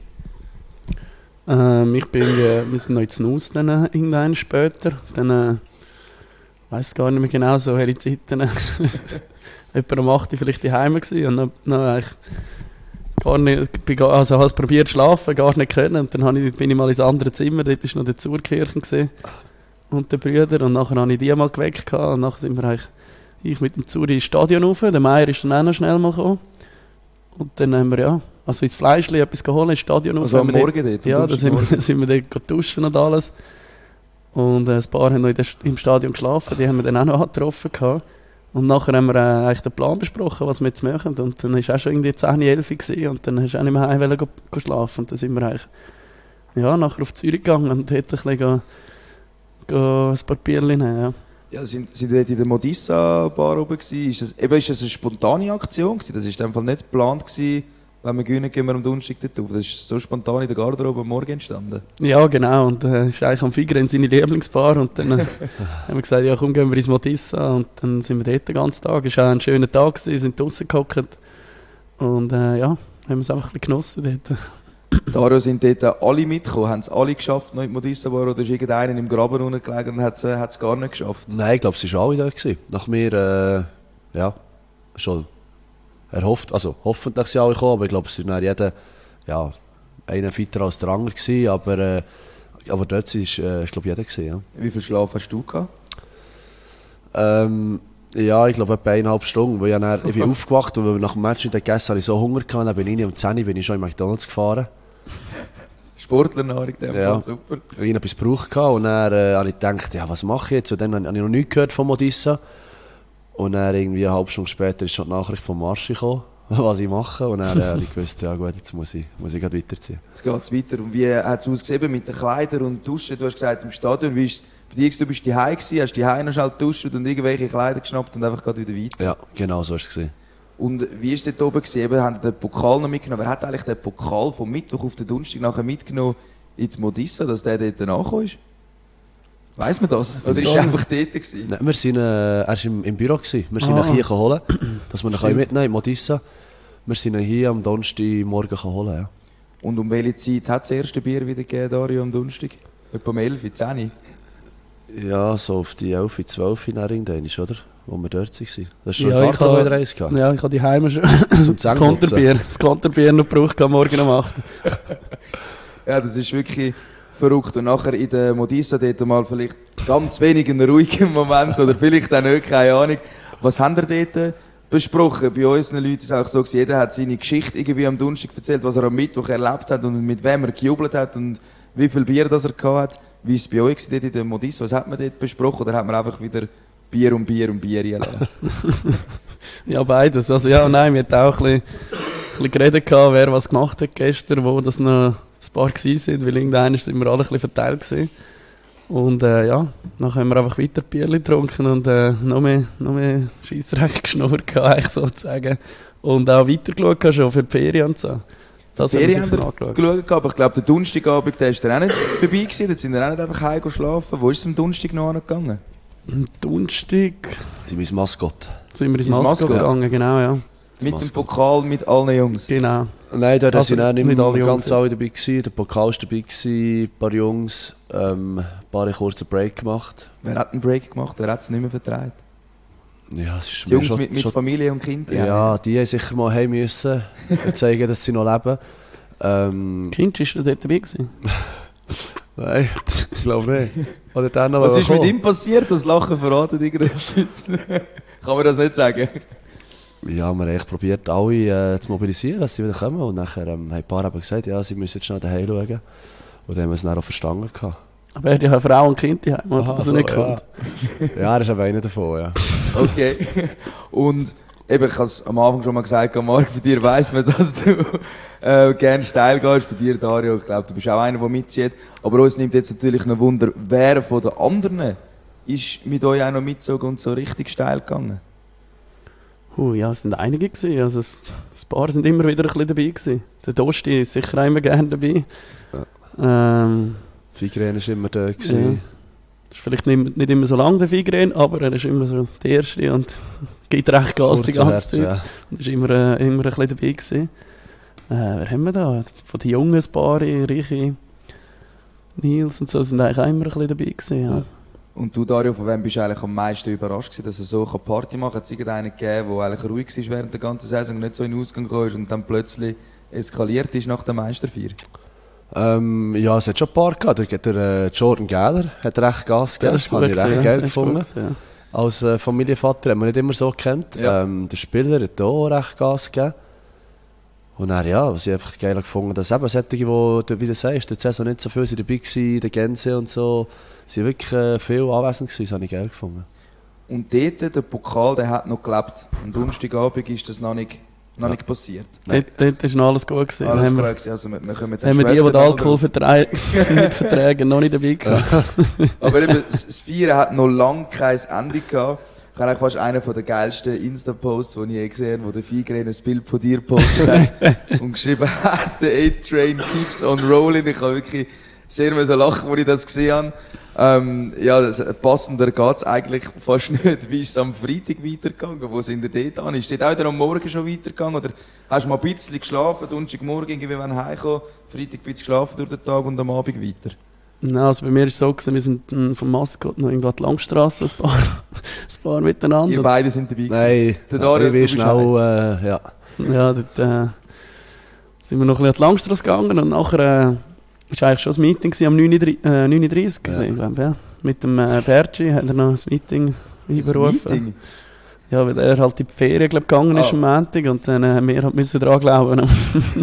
Ähm, ich bin, äh, wir sind noch in Snus dann äh, irgendwann später. Dann, äh, weiss gar nicht mehr genau, so welche Zeiten. Etwa um acht Uhr vielleicht daheim gewesen und dann, dann eigentlich gar nicht, bin, also habe es probiert zu schlafen, gar nicht können und dann ich, bin ich mal ins andere Zimmer, dort war noch der Zurkirchen gewesen, und der Brüder und nachher habe ich die mal geweckt und nachher sind wir eigentlich, ich mit dem Zuri ins Stadion rauf, der Meier ist dann auch noch schnell mal gekommen und dann haben wir ja, also ins Fleischli etwas geholt, ins Stadion rauf. Also am Morgen dort? Ja, da sind wir, sind wir dort duschen und alles und äh, ein paar haben noch in der, im Stadion geschlafen, die haben wir dann auch noch getroffen gehabt. Und nachher haben wir äh, eigentlich den Plan besprochen, was wir jetzt machen. Und dann war es auch schon irgendwie zehn, elf gewesen, und dann hast du auch nicht mehr heim go, go schlafen. Und dann sind wir eigentlich ja, nachher auf Zürich gegangen und dort ein bisschen go, go ein paar Bierchen nehmen. Ja. Ja, sind, sind dort in der Modissa-Bar oben gewesen? Ist das, eben, ist das eine spontane Aktion gewesen? Das war in dem Fall nicht geplant gewesen, wenn wir gewinnen, gehen wir am Donnerstag dort auf. Das ist so spontan in der Garderobe am Morgen entstanden. Ja, genau. Und äh, ist eigentlich am Figren seine Lieblingsbar. Und dann äh, haben wir gesagt, ja komm, gehen wir ins Modissa. Und dann sind wir dort den ganzen Tag. Es war auch ein schöner Tag gewesen, sind draussen gehockt. Und äh, ja, haben wir es einfach ein bisschen genossen dort. Dario, sind dort alle mitgekommen? Haben es alle geschafft, noch in die Modissa-Bar? Oder ist irgendeiner im Graben unten gelegen und hat es äh, gar nicht geschafft? Nein, ich glaube, es waren alle da gewesen. Nach mir, äh, ja, schon erhofft, also hoffentlich sind alle gekommen, aber ich glaube, es war jeder, ja, einer fitter als der andere gewesen, aber, äh, aber dort war, äh, glaube jeder gewesen, ja. Wie viel Schlaf hast du gehabt? Ähm, ja, ich glaube etwa eineinhalb Stunden, weil ich, dann, ich bin aufgewacht und weil wir nach dem Match nicht gegessen habe, ich so Hunger gehabt, dann bin ich um zehn Uhr bin ich schon in McDonalds gefahren. Sportlernahrung, in dem Ja. Fall, super. Ich hatte etwas gebraucht und dann äh, habe ich gedacht, ja, was mache ich jetzt? Und dann habe ich noch nichts gehört von Modissa. Und dann irgendwie eine halbe Stunde später ist schon die Nachricht vom Marsch gekommen, was ich mache. Und dann äh, habe ich gewusst, ja gut, jetzt muss ich, muss ich gerade weiterziehen. Jetzt geht es weiter. Und wie hat es ausgesehen mit den Kleidern und Duschen? Du hast gesagt, im Stadion, wie ist es bei dir? Du bist daheim gewesen, hast daheim noch schnell geduscht und irgendwelche Kleider geschnappt und einfach gerade wieder weiter. Ja, genau so war es. Und wie war es dort oben gewesen? Eben, haben den Pokal noch mitgenommen. Wer hat eigentlich den Pokal vom Mittwoch auf den Donnerstag nachher mitgenommen in die Modissa, dass der dort nachgekommen ist? Weiss man das? Oder ist er einfach dort gewesen? Nein, wir sind, äh, er war im, im Büro. Gewesen. Wir sind Ah. ihn hier holen, dass wir ihn Stimmt. mitnehmen in Modissa. Wir sind ihn hier am Donnerstagmorgen holen. Ja. Und um welche Zeit hat das erste Bier wieder gegeben, Dario, am Donnerstag? Etwa um elf, zehn? Ja, so auf die elf, zwölf in irgendwann, oder? Wo wir dort waren. Das ist schon Ja, ein ich paar habe- Tage eins gehabt. Ja, ich habe die Heime schon Zum das Zähneputzen. Konterbier, das Konterbier noch gebraucht am Morgen um acht. Ja, das ist wirklich verrückt. Und nachher in der Modissa dort mal vielleicht ganz wenig einen ruhigen Moment oder vielleicht auch nicht, keine Ahnung. Was haben ihr dort besprochen? Bei unseren Leuten ist es auch so, dass jeder hat seine Geschichte irgendwie am Donnerstag erzählt, was er am Mittwoch erlebt hat und mit wem er gejubelt hat und wie viel Bier das er gehabt hat. Wie war es bei euch dort in der Modissa? Was hat man dort besprochen? Oder hat man einfach wieder Bier und Bier und Bier gelassen? Ja, beides. Also ja, nein, wir hatten auch ein bisschen, ein bisschen geredet, gehabt, wer was gemacht hat gestern, wo das noch ein paar gewesen sind, weil irgendwann sind wir alle ein bisschen verteilt gewesen. Und äh, ja, dann haben wir einfach weiter Bierchen getrunken und äh, noch mehr, noch mehr Scheissrecht geschnurrt, gehabt, eigentlich sozusagen. Und auch weitergeschaut gehabt, schon für die Ferien und so. Das Die haben wir Ferien sicher haben wir angeschaut. geschaut, aber ich glaube, der Donnerstagabend, der ist dann auch nicht vorbei gewesen. Dort sind wir auch nicht einfach heim schlafen. Wo ist es am Donnerstag noch angegangen? Am Donnerstag Die mein Maskott. sind wir ins Ins Maskott Maskott? gegangen, genau, ja. Mit dem Maskott. Pokal, mit allen Jungs. Genau. Nein, da Also, sind auch nicht, nicht alle mehr Jungs, ganz ja. alle dabei gewesen. Der Pokal war dabei gewesen, ein paar Jungs, ähm, ein paar kurzen Break gemacht. Wer hat einen Break gemacht? Wer hat es nicht mehr vertreibt? Ja, es ist Die mir Jungs schon, mit, mit schon, Familie und Kind? ja, die haben sicher mal heim müssen und zeigen, dass sie noch leben. Ähm, Kind ist dort dabei gewesen. nein, ich glaube nicht. Oder dann noch Was mal ist mit kommen. ihm passiert? Das Lachen verratet irgendetwas. Kann man das nicht sagen? Ja, wir haben echt probiert, alle äh, zu mobilisieren, dass sie wieder kommen. Und nachher ähm, haben ein paar eben gesagt, ja, sie müssen jetzt schnell daheim schauen. Und dann haben wir es dann auch verstanden. Gehabt. Aber er hat ja eine Frau und Kind daheim, oder? Aha, dass so, er nicht ja. kommt. Ja, er ist aber einer davon, ja. Okay. Und eben, ich habe es am Anfang schon mal gesagt, Marc, bei dir weiss man, dass du äh, gerne steil gehst. Bei dir, Dario, ich glaube, du bist auch einer, der mitzieht. Aber uns nimmt jetzt natürlich noch Wunder, wer von den anderen ist mit euch auch noch mitgezogen und so richtig steil gegangen? Uh, ja, es sind einige gewesen. Also, es- ein paar sind immer wieder ein bisschen dabei gewesen. Der Dosti ist sicher auch immer gerne dabei. Ähm, Figren war immer da. ja. Gewesen. Ist vielleicht nicht, nicht immer so lang der Figren, aber er ist immer so der Erste und gibt recht Gas die Kurz und ganze hart, Zeit. ja. Und ist immer, äh, immer ein bisschen dabei gewesen. Äh, wer haben wir da? Von den Jungen, ein paar, Reiche, Nils und so, sind eigentlich auch immer ein bisschen dabei gewesen. Ja. Und du, Dario, von wem bist du eigentlich am meisten überrascht gewesen, dass er so eine Party machen kann? Hat es irgendeinen gegeben, der eigentlich ruhig war während der ganzen Saison und nicht so in den Ausgang gekommen ist und dann plötzlich eskaliert ist nach der Meisterfeier? Ähm, ja, es hat schon ein paar gehabt. Der, der äh, Jordan Gähler hat recht Gas gegeben. Das ist Habe ich gut recht gewesen, geil das ist gut gefunden. gewesen, ja. Als äh, Familienvater haben wir nicht immer so gekannt. Ja. Ähm, der Spieler hat auch recht Gas gegeben. Und dann, ja, was ich einfach geil gefunden, dass eben solche, die, du wie du sagst, der Saison nicht so viel sind dabei waren, der Gänse und so, sind wirklich äh, viel anwesend gewesen, das habe ich geil gefunden. Und dort, der Pokal, der hat noch gelebt. Am Donnerstagabend ist das noch nicht Noch Ja. nicht passiert. Dort, dort ist noch alles gut gewesen. Alles haben gut wir, gewesen. Also wir, wir kommen dann haben wir die, die später den noch Alkohol drauf. verträgen, nicht verträgen, noch nicht dabei gehabt. Aber eben, das das Feiern hat noch lange kein Ende gehabt. Ich habe eigentlich fast einen der geilsten Insta-Posts, die ich je gesehen habe, wo der Figren ein Bild von dir gepostet hat und geschrieben hat, the eight train keeps on rolling. Ich habe wirklich sehr müssen lachen, als ich das gesehen habe. Ähm, ja, das, passender geht's eigentlich fast nicht. Wie ist es am Freitag weitergegangen? Wo sind ihr dort an? Ist dort auch wieder am Morgen schon weitergegangen? Oder hast du mal ein bisschen geschlafen, Donnerstagmorgen irgendwie, wenn du heimkommst, Freitag ein bisschen geschlafen durch den Tag und am Abend weiter? Nein, also bei mir war es so, gewesen, wir sind mm, vom Maskott noch irgendwo an die Langstrasse, ein paar, ein paar miteinander. Ihr beide sind dabei gewesen. Nein, Der Dario, ich du bin bist schnell, äh, ja. Ja, dort äh, sind wir noch ein bisschen an die Langstrasse gegangen und nachher äh, war eigentlich schon ein Meeting gewesen, am neun Uhr dreißig, äh, neun Uhr dreißig Ja. gewesen, glaub, ja. Mit dem äh, Bergi hat er noch ein Meeting einberufen. Das Meeting? Ja, weil er halt in die Ferien glaub, gegangen ist Ah. am Montag und dann äh, wir halt müssen dran glauben. dann,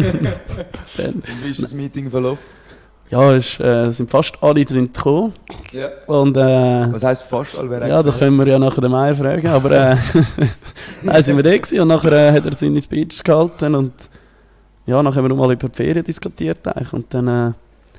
Und wie ist das Meeting verlaufen? ja, es äh, sind fast alle drin gekommen Ja. und äh, Was heisst fast alle? Wer ja, da können wir ja nachher den Meier fragen, aber äh, dann sind wir da gewesen und nachher äh, hat er seine Speech gehalten und ja, nachher haben wir nochmal über die Ferien diskutiert eigentlich und dann, äh,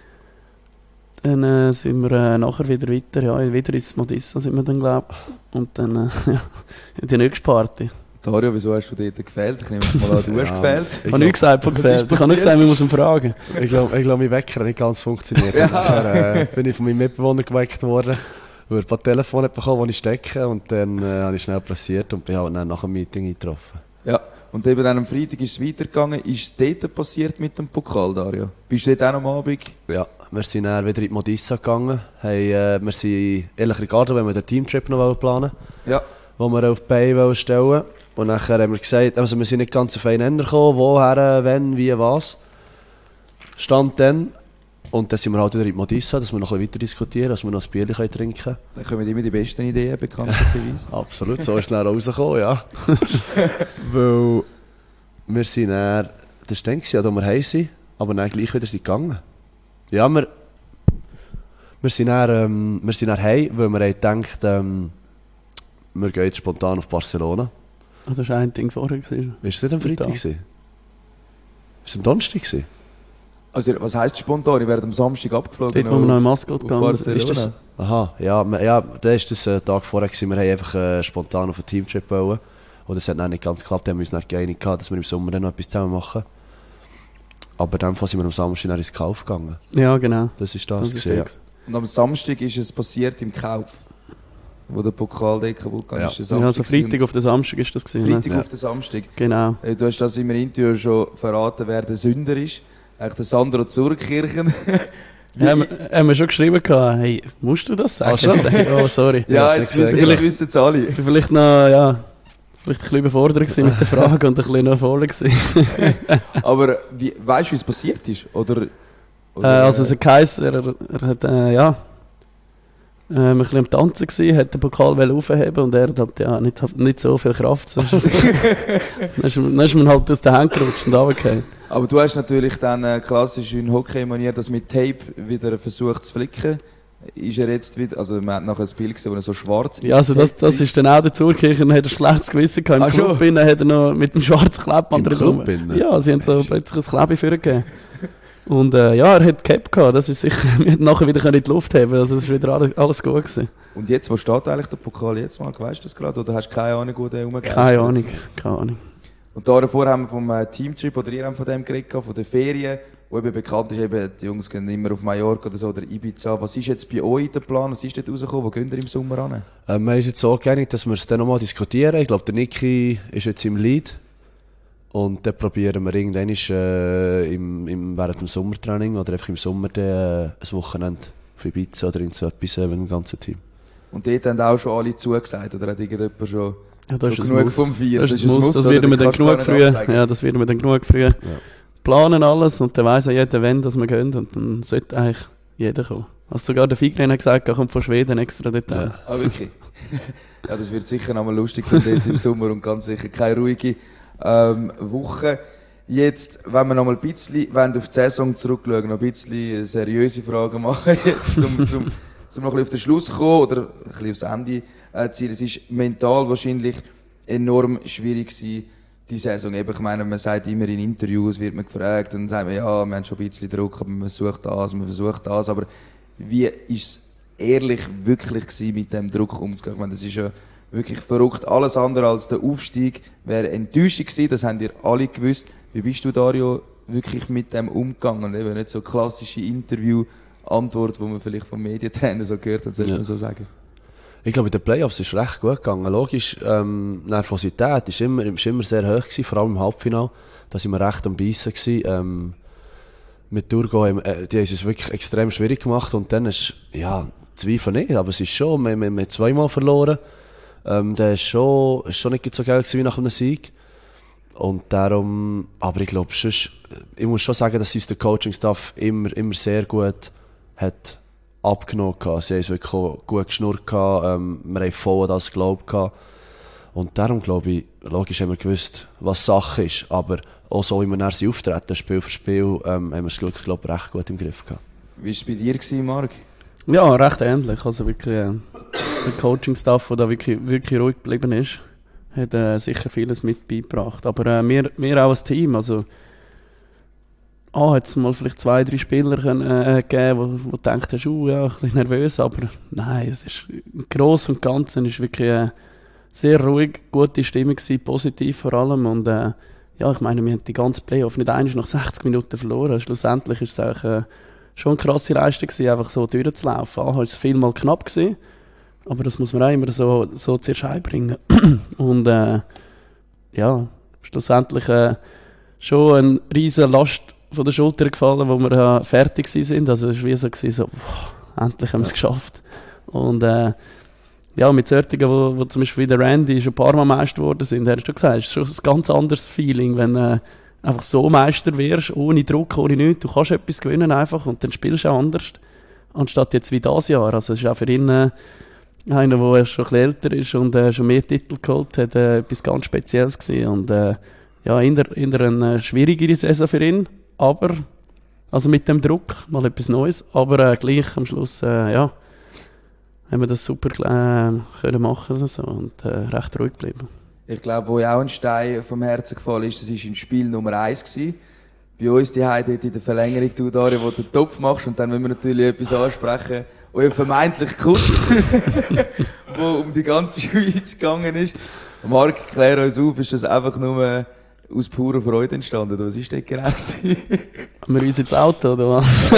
dann äh, sind wir äh, nachher wieder weiter, ja, wieder ins Modissa sind wir dann glaub und dann äh, ja, in die nächste Party. Dario, wieso hast du dort gefehlt? Ich nehme es mal an, du hast Ja. gefehlt. Ich habe nichts gesagt von Was gefällt. ist Ich habe nicht passiert? gesagt, wir müssen ihn fragen. Ich glaube, ich glaub, mein Wecker hat nicht ganz funktioniert. Ja. Und nachher äh, bin ich von meinem Mitbewohner geweckt worden, weil er ein paar Telefone hat bekommen, die ich stecke. Und dann äh, habe ich schnell pressiert und bin halt dann nach dem Meeting eingetroffen. Ja, und eben dann am Freitag ist es weitergegangen. Ist es dort passiert mit dem Pokal, Dario? Bist du dort auch am Abend? Ja, wir sind dann wieder in die Modissa gegangen. Hey, äh, wir sind ehrlich Ricardo, wenn wir den Teamtrip noch planen Ja. wollen, den wir auf die Beine stellen wollen. Und nachher haben wir gesagt, also wir sind nicht ganz auf einen Nenner gekommen, woher, wenn, wie, was. Stand dann. Und dann sind wir halt wieder in die Modissa, dass wir noch ein bisschen weiter diskutieren, dass wir noch ein Bier trinken können. Dann kommen immer die besten Ideen, bekanntlicherweise. Absolut, so ist es dann rausgekommen, ja. Weil wir sind dann, das war dann, gewesen, als wir heim sind, aber dann gleich wieder sind gegangen. Ja, wir, wir sind dann, ähm, wir sind dann heim, weil wir haben gedacht, ähm, wir gehen jetzt spontan auf Barcelona. Oh, das war ein Ding vorher. Gewesen. Ist das nicht am Freitag? Total. Gewesen? Ist es am Donnerstag? Gewesen? Also, was heisst spontan? Ich werde am Samstag abgeflogen. Dort, wo wir noch im Maskott auf gegangen sind. Barcelona. Ist das? Aha, ja, wir- ja da war das äh, Tag vorher. Gewesen. Wir haben einfach äh, spontan auf einen Teamtrip bauen. Und das hat dann nicht ganz geklappt. Wir haben uns dann geeinigt, gehabt, dass wir im Sommer dann noch etwas zusammen machen. Aber in dem Fall sind wir am Samstag dann ins Kauf gegangen. Ja, genau. Das ist das. Das ist gewesen, ja. fix. Und am Samstag ist es passiert im Kauf. Wo der Pokal dort kaputt gegangen Ja. ist. der Ja, also Samstag Freitag auf den Samstag ist das gewesen. Freitag Ne? auf den Samstag. Genau. Äh, Du hast das in meinem Interview schon verraten, wer der Sünder ist. Eigentlich der Sandro Zurkirchen. Wie- Haben wir, haben wir schon geschrieben gehabt, hey, musst du das sagen? Ah, schon? Oh, sorry. ja, hab's jetzt, nicht wissen, gesagt. jetzt wissen es alle. Ich war vielleicht noch, ja, vielleicht ein bisschen überfordert gewesen mit der Frage und ein bisschen noch voll gewesen. Aber wie, weißt du, wie es passiert ist? Oder, Äh, oder, also es hat geheißen, er, er hat, äh, ja, äh, ein bisschen am Tanzen gewesen, hat den Pokal wollen aufheben und er hat halt, ja, nicht, nicht so viel Kraft. So. dann, ist, dann ist man halt aus den Händen gerutscht und runtergefallen. aber du hast natürlich dann äh, klassisch in Hockey-Manier das mit Tape wieder versucht zu flicken. Ist er jetzt wieder, also man hat nachher ein Bild gesehen, wo er so schwarz Ja, also das, das ist dann auch der Zurkirchen, er hat ein schlechtes Gewissen gehabt. Im Ah, Club schon? innen hat er noch mit dem schwarzen Klebband Im drum. Club innen? Ja, sie haben so plötzlich ein Klebe vorgegeben. Und äh, ja, er hat Cap gehabt, das ist sicher, wir hätten nachher wieder in die Luft heben, also es ist wieder alles, alles gut gewesen. Und jetzt, wo steht eigentlich der Pokal jetzt mal? Weißt du das gerade? Oder hast du keine Ahnung, wo der rumgeht? Keine Ahnung, keine Ahnung. Und davor haben wir vom äh, Teamtrip, oder ihr habt von dem geredet, von den Ferien, wo eben bekannt ist, eben, die Jungs gehen immer auf Mallorca oder so, oder Ibiza. Was ist jetzt bei euch der Plan? Was ist dort rausgekommen? Wo geht ihr im Sommer an? Äh, wir haben uns jetzt so geeinigt, dass wir es dann nochmal diskutieren. Ich glaube, der Niki ist jetzt im Lead. Und dann probieren wir irgendwann äh, im, im, während dem Sommertraining oder einfach im Sommer dann, äh, ein Wochenende für Ibiza oder irgend so etwas äh, mit dem ganzen Team. Und dort haben auch schon alle zugesagt, oder hat irgendjemand schon, Ja, das schon ist genug ein Muss. vom Feiern? Das ist ein ein Muss, das oder? werden wir dann kannst du genug gar früh, nicht absagen. ja, das werden wir dann genug früh planen alles und dann weiss auch jeder, wenn dass wir gehen und dann sollte eigentlich jeder kommen. Also sogar der Figren hat gesagt, er kommt von Schweden extra dort. Ja. Ah, wirklich? Ja, das wird sicher noch mal lustig dann dort im Sommer und ganz sicher keine ruhige ähm, Woche. Jetzt, wenn wir noch mal ein bisschen wenn auf die Saison zurückschauen, noch ein bisschen seriöse Fragen machen, jetzt, zum, zum, zum noch ein bisschen auf den Schluss zu kommen oder ein bisschen aufs Ende äh, ziehen. Es ist mental wahrscheinlich enorm schwierig gewesen, die Saison. Eben, ich meine, man sagt immer in Interviews, wird man gefragt, und dann sagt man, ja, wir haben schon ein bisschen Druck, aber man versucht das, man versucht das, aber wie ist es ehrlich wirklich gewesen, mit dem Druck umzugehen? Ich meine, das ist ja wirklich verrückt. Alles andere als der Aufstieg wäre enttäuschend gewesen, das habt ihr alle gewusst. Wie bist du, Dario, wirklich mit dem umgegangen? Und eben nicht so klassische Interview-Antwort, die man vielleicht vom Medientrainer so gehört hat, sollte ja. man so sagen. Ich glaube, in den Playoffs ist es recht gut gegangen. Logisch, ähm, Nervosität ist immer, ist immer sehr hoch gewesen, vor allem im Halbfinale. Da sind wir recht am Beissen gewesen. Ähm, mit Thurgau, äh, die haben es wirklich extrem schwierig gemacht und dann ist, ja, Zweifel nicht, aber es ist schon, wir, wir, wir haben zweimal verloren. Ähm, der ist schon, ist schon nicht so geil gewesen wie nach einem Sieg. Und darum, aber ich glaube, sonst, ich muss schon sagen, dass uns der Coaching-Staff immer, immer sehr gut hat abgenommen hat. Sie haben es wirklich gut geschnurrt gehabt, ähm, wir haben voll an das geglaubt gehabt. Und darum glaube ich, logisch haben wir gewusst, was Sache ist, aber auch so, wie wir nachher auftreten, Spiel für Spiel, ähm, haben wir es Glück, glaube ich, recht gut im Griff gehabt. Wie war es bei dir gewesen, Marc? Ja, recht ähnlich. Also wirklich, äh, der Coaching-Staff, der da wirklich, wirklich ruhig geblieben ist, hat äh, sicher vieles mit beigebracht. Aber äh, wir, wir auch als Team, also ah, hat es mal vielleicht zwei, drei Spieler können, äh, gegeben, wo, wo du denkst, hast, uh, ja, ein bisschen nervös, aber nein, es ist im Großen und Ganzen ist wirklich äh, sehr ruhig, gute Stimmung gewesen, positiv vor allem und äh, ja, ich meine, wir haben die ganze Playoff nicht einmal nach sechzig Minuten verloren. Schlussendlich ist es auch äh, schon eine krasse Leistung gewesen, einfach so durchzulaufen. Ah, es war vielmal knapp gewesen, aber das muss man auch immer so, so zuerst einbringen. Und äh, ja, schlussendlich äh, schon eine riesen Last von der Schulter gefallen, wo wir äh, fertig sind. Also es war wie so, gewesen, so boah, endlich haben wir es geschafft. Und äh, ja, mit Sörtigen, wo, wo zum Beispiel wie der Randy schon ein paar Mal Meister geworden sind, er hat schon gesagt, es ist schon ein ganz anderes Feeling, wenn du äh, einfach so Meister wirst, ohne Druck, ohne nichts. Du kannst etwas gewinnen einfach und dann spielst du auch anders, anstatt jetzt wie dieses Jahr. Also es ist auch für ihn äh, einer, der schon ein bisschen älter ist und äh, schon mehr Titel geholt hat, äh, etwas ganz Spezielles gewesen. Und äh, ja, in der, in der eine schwierigere Saison für ihn, aber also mit dem Druck mal etwas Neues, aber äh, gleich am Schluss, äh, ja, haben wir das super äh, können machen also, und äh, recht ruhig geblieben. Ich glaube, wo ja auch ein Stein vom Herzen gefallen ist, das war im Spiel Nummer eins gewesen. Bei uns die Heide in der Verlängerung, du Dario, wo du den Topf machst und dann müssen wir natürlich etwas ansprechen, euer vermeintlich Kuss, wo um die ganze Schweiz gegangen ist. Marc, klär uns auf, ist das einfach nur aus purer Freude entstanden, oder was war das genau? Haben wir uns ins Auto, oder was?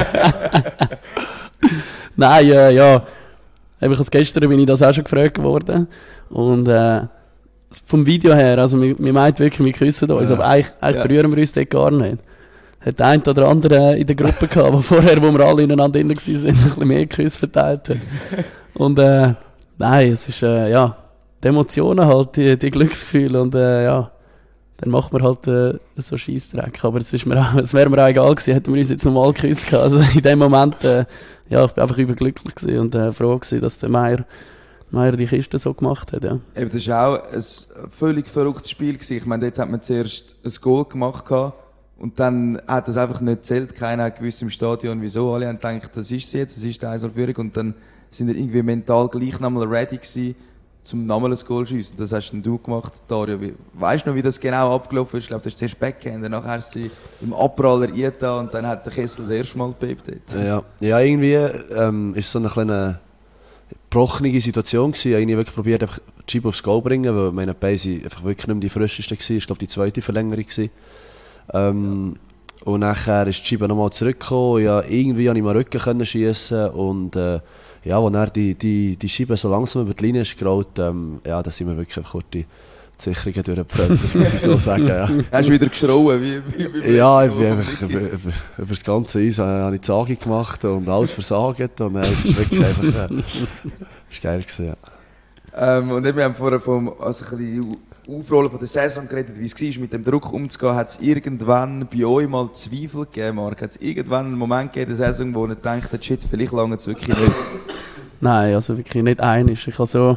Nein, äh, ja. Einfach gestern bin ich das auch schon gefragt worden. Und äh, vom Video her, also wir, wir meinen wirklich, wir küssen uns, ja. aber eigentlich, eigentlich ja. berühren wir uns dort gar nicht. Hat der eine oder andere in der Gruppe gehabt, wo vorher, wo wir alle ineinander drin waren, ein bisschen mehr Küsse verteilt hat. Und äh, nein, es ist, äh, ja, die Emotionen halt, die, die Glücksgefühle und äh, ja, dann macht man halt äh, so Scheissdreck. Aber es ist mir auch, es wäre mir auch egal gewesen, hätten wir uns jetzt normal geküsst gehabt. Also in dem Moment, äh, ja, ich bin einfach überglücklich gewesen und äh, froh gewesen, dass der Meier, Meier die Kiste so gemacht hat, ja. Eben, das war auch ein völlig verrücktes Spiel gewesen. Ich meine, dort hat man zuerst ein Goal gemacht gehabt und dann hat das einfach nicht gezählt. Keiner hat gewusst im Stadion, wieso. Alle haben gedacht, das ist sie jetzt, das ist die eins null Führung und dann sind wir irgendwie mental gleich nochmal ready gewesen, zum nochmal ein Goal schiessen. Das hast denn du gemacht, Dario. Weißt du noch, wie das genau abgelaufen ist? Ich glaube, das ist zuerst Backhand, nachher ist sie im Abpraller eingetan und dann hat der Kessel das erste Mal gebebt. Ja, ja, irgendwie ähm, ist so eine kleine gebrochene Situation gewesen. Ich habe irgendwie wirklich probiert, einfach die Scheibe aufs Goal zu bringen, weil meine Beine einfach wirklich nicht mehr die frischeste waren. Ich glaube, die zweite Verlängerung gewesen. Ähm, und nachher ist die Scheibe nochmal zurückgekommen. Ja, irgendwie konnte ich mal Rücken können schiessen und äh, ja, als dann die, die, die Scheibe so langsam über die Linie ist gerollt, ähm, ja, da sind wir wirklich kurz die Sicherungen durchgebrannt, das muss ich so sagen. Ja. Hast du wieder geschrauen? Wie, wie, wie ja, ich bin einfach über, über, über das ganze Eis äh, habe ich die Sage gemacht und alles versagt und äh, es ist wirklich einfach, äh, ist geil gewesen, ja. Ähm, und eben, wir haben vorher vom, also ein bisschen Aufrollen von der Saison geredet, wie es war, mit dem Druck umzugehen. Hat es irgendwann bei euch mal Zweifel gegeben, Marc? Hat es irgendwann einen Moment gegeben in der Saison, wo ihr denkt, shit, vielleicht lange es wirklich nicht? Nein, also wirklich nicht einig. Ich habe so,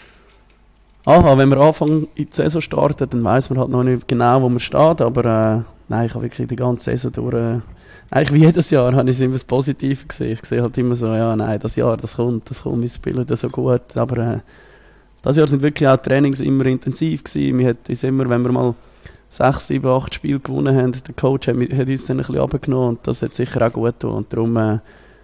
aha, wenn wir anfangen in die Saison starten, dann weiss man halt noch nicht genau, wo man steht, aber äh, nein, ich habe wirklich die ganze Saison durch, äh, eigentlich wie jedes Jahr habe ich es immer das Positive gesehen. Ich sehe halt immer so, ja, nein, das Jahr, das kommt, das kommt, wir spielen das so gut, aber äh, das Jahr sind wirklich auch die Trainings immer intensiv gewesen. Wir hat uns immer, wenn wir mal sechs, sieben, acht Spiele gewonnen haben, der Coach hat, hat uns dann ein bisschen runtergenommen und das hat sicher auch gut getan. Und darum äh,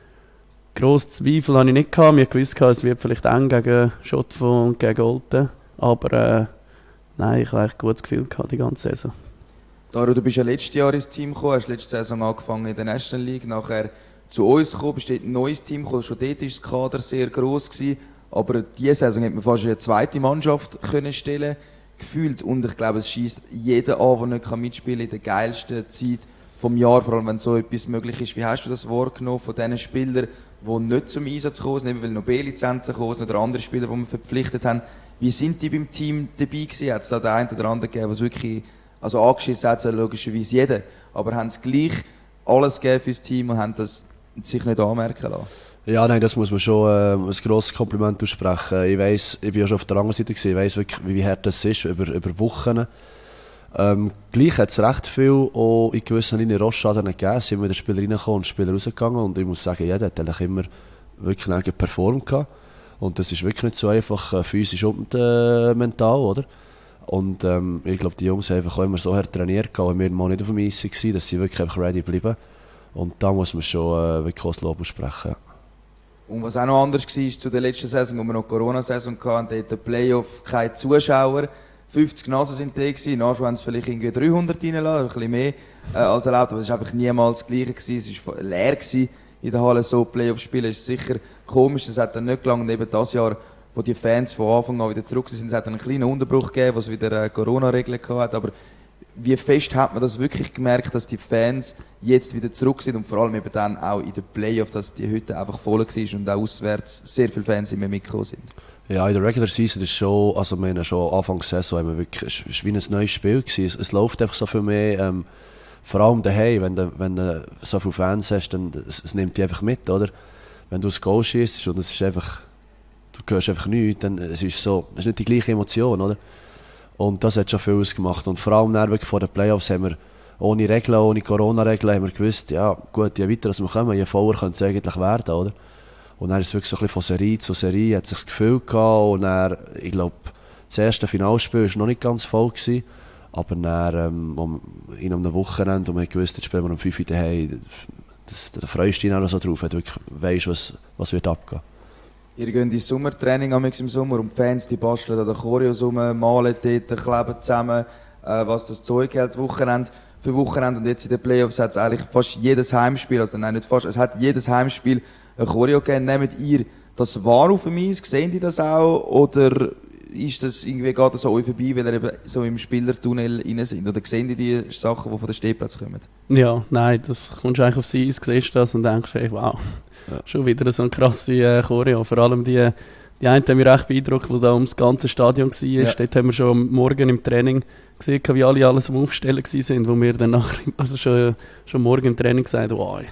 grosse Zweifel hatte ich nicht gehabt. Ich wusste, es wird vielleicht eng gegen Schottfonds und gegen Olten, aber äh, nein, ich hatte eigentlich ein gutes Gefühl gehabt, die ganze Saison. Dario, du bist ja letztes Jahr ins Team gekommen, hast letzte Saison angefangen in der National League, nachher zu uns gekommen, bist dort ein neues Team gekommen, schon dort war das Kader sehr gross gewesen, aber diese Saison hat man fast eine zweite Mannschaft können stellen gefühlt und ich glaube, es schießt jeder an, der nicht mitspielen kann in der geilsten Zeit vom Jahr, vor allem wenn so etwas möglich ist. Wie hast du das wahrgenommen von diesen Spielern, die nicht zum Einsatz gekommen sind, weil noch B-Lizenzen gekommen sind oder andere Spieler, die wir verpflichtet haben? Wie sind die beim Team dabei gewesen? Hat es da den einen oder anderen gegeben, was wirklich, also angeschissen hat, logischerweise jeder, aber haben sie gleich alles gegeben fürs Team und haben das sich nicht anmerken lassen? Ja, nein, das muss man schon äh, ein grosses Kompliment aussprechen. Ich weiss, ich bin ja schon auf der anderen Seite gewesen, ich weiss wirklich, wie hart das ist, über, über Wochen. Ähm, gleich hat es recht viel auch in gewissen Linien Rosschaden gegeben. Es sind wieder Spieler reingekommen und Spieler rausgegangen und ich muss sagen, jeder hat eigentlich immer wirklich performt gehabt. Und das ist wirklich nicht so einfach äh, physisch und äh, mental, oder? Und ähm, ich glaube, die Jungs haben einfach auch immer so hart trainiert gehabt, weil wir mal nicht auf dem Eis waren, dass sie wirklich einfach ready bleiben. Und da muss man schon äh, wirklich das Lob aussprechen. Ja. Und was auch noch anders war zu der letzten Saison, wo wir noch Corona-Saison hatten, dort der Playoff, keine Zuschauer, fünfzig Nasen sind da gewesen, nachher haben sie vielleicht irgendwie dreihundert reingelassen, ein bisschen mehr äh, als erlaubt, aber es war einfach niemals das Gleiche gewesen, es war leer gewesen in der Halle, so Playoff spielen, ist sicher komisch, es hat dann nicht gelangt, eben das Jahr, wo die Fans von Anfang an wieder zurück sind, es hat einen kleinen Unterbruch gegeben, was wieder äh, Corona-Regeln hat, aber wie fest hat man das wirklich gemerkt, dass die Fans jetzt wieder zurück sind und vor allem eben dann auch in den Playoffs, dass die Hütte einfach voll war und auch auswärts sehr viele Fans immer mitgekommen sind? Ja, in der Regular Season ist schon, also wir haben schon Anfang der Saison haben wir wirklich, es war wie ein neues Spiel gewesen. Es, es läuft einfach so viel mehr, ähm, vor allem daheim, wenn du, wenn du so viele Fans hast, dann es, es nimmt dich einfach mit, oder? Wenn du ein Goal schießt und es ist einfach, du hörst einfach nichts, dann es ist so, es ist nicht die gleiche Emotion, oder? Und das hat schon viel ausgemacht. Und vor allem dann wirklich vor den Playoffs haben wir ohne Regeln, ohne Corona-Regeln, haben wir gewusst, ja gut, je weiter wir kommen, je voller könnte es eigentlich werden, oder? Und dann ist es wirklich so ein bisschen von Serie zu Serie, hat sich das Gefühl gehabt. Und dann, ich glaube, das erste Finalspiel war noch nicht ganz voll gewesen. Aber dann, ähm, um, in einem Wochenende, und wir gewusst, jetzt spielen wir um fünf Uhr daheim, da freust du dich auch noch so drauf, wenn du wirklich weisst, was, was wird abgehen. Ihr geht ins Sommertraining im Sommer und die Fans die basteln an den Choreos rum, malen dort, kleben zusammen, äh, was das Zeug hält, Wochenende für Wochenende. Und jetzt in den Playoffs hat es eigentlich fast jedes Heimspiel, also nein, nicht fast, es hat jedes Heimspiel ein Choreo gegeben. Nehmt ihr das wahr auf dem Eis? Sehen die das auch? Oder ist das irgendwie, geht das an euch vorbei, weil ihr eben so im Spielertunnel rein sind? Oder sehen die die Sachen, die von den Stehplätzen kommen? Ja, nein, das kommst du eigentlich aufs Eis, siehst das und denkst, hey, wow, ja. Schon wieder so eine krasse äh, Choreo. Vor allem die, die einen haben mich recht beeindruckt, die da ums ganze Stadion war. Ja. Dort haben wir schon am Morgen im Training gesehen, wie alle alles am Aufstellen waren, wo wir dann nachher, also schon, schon morgen im Training gesagt haben, wow,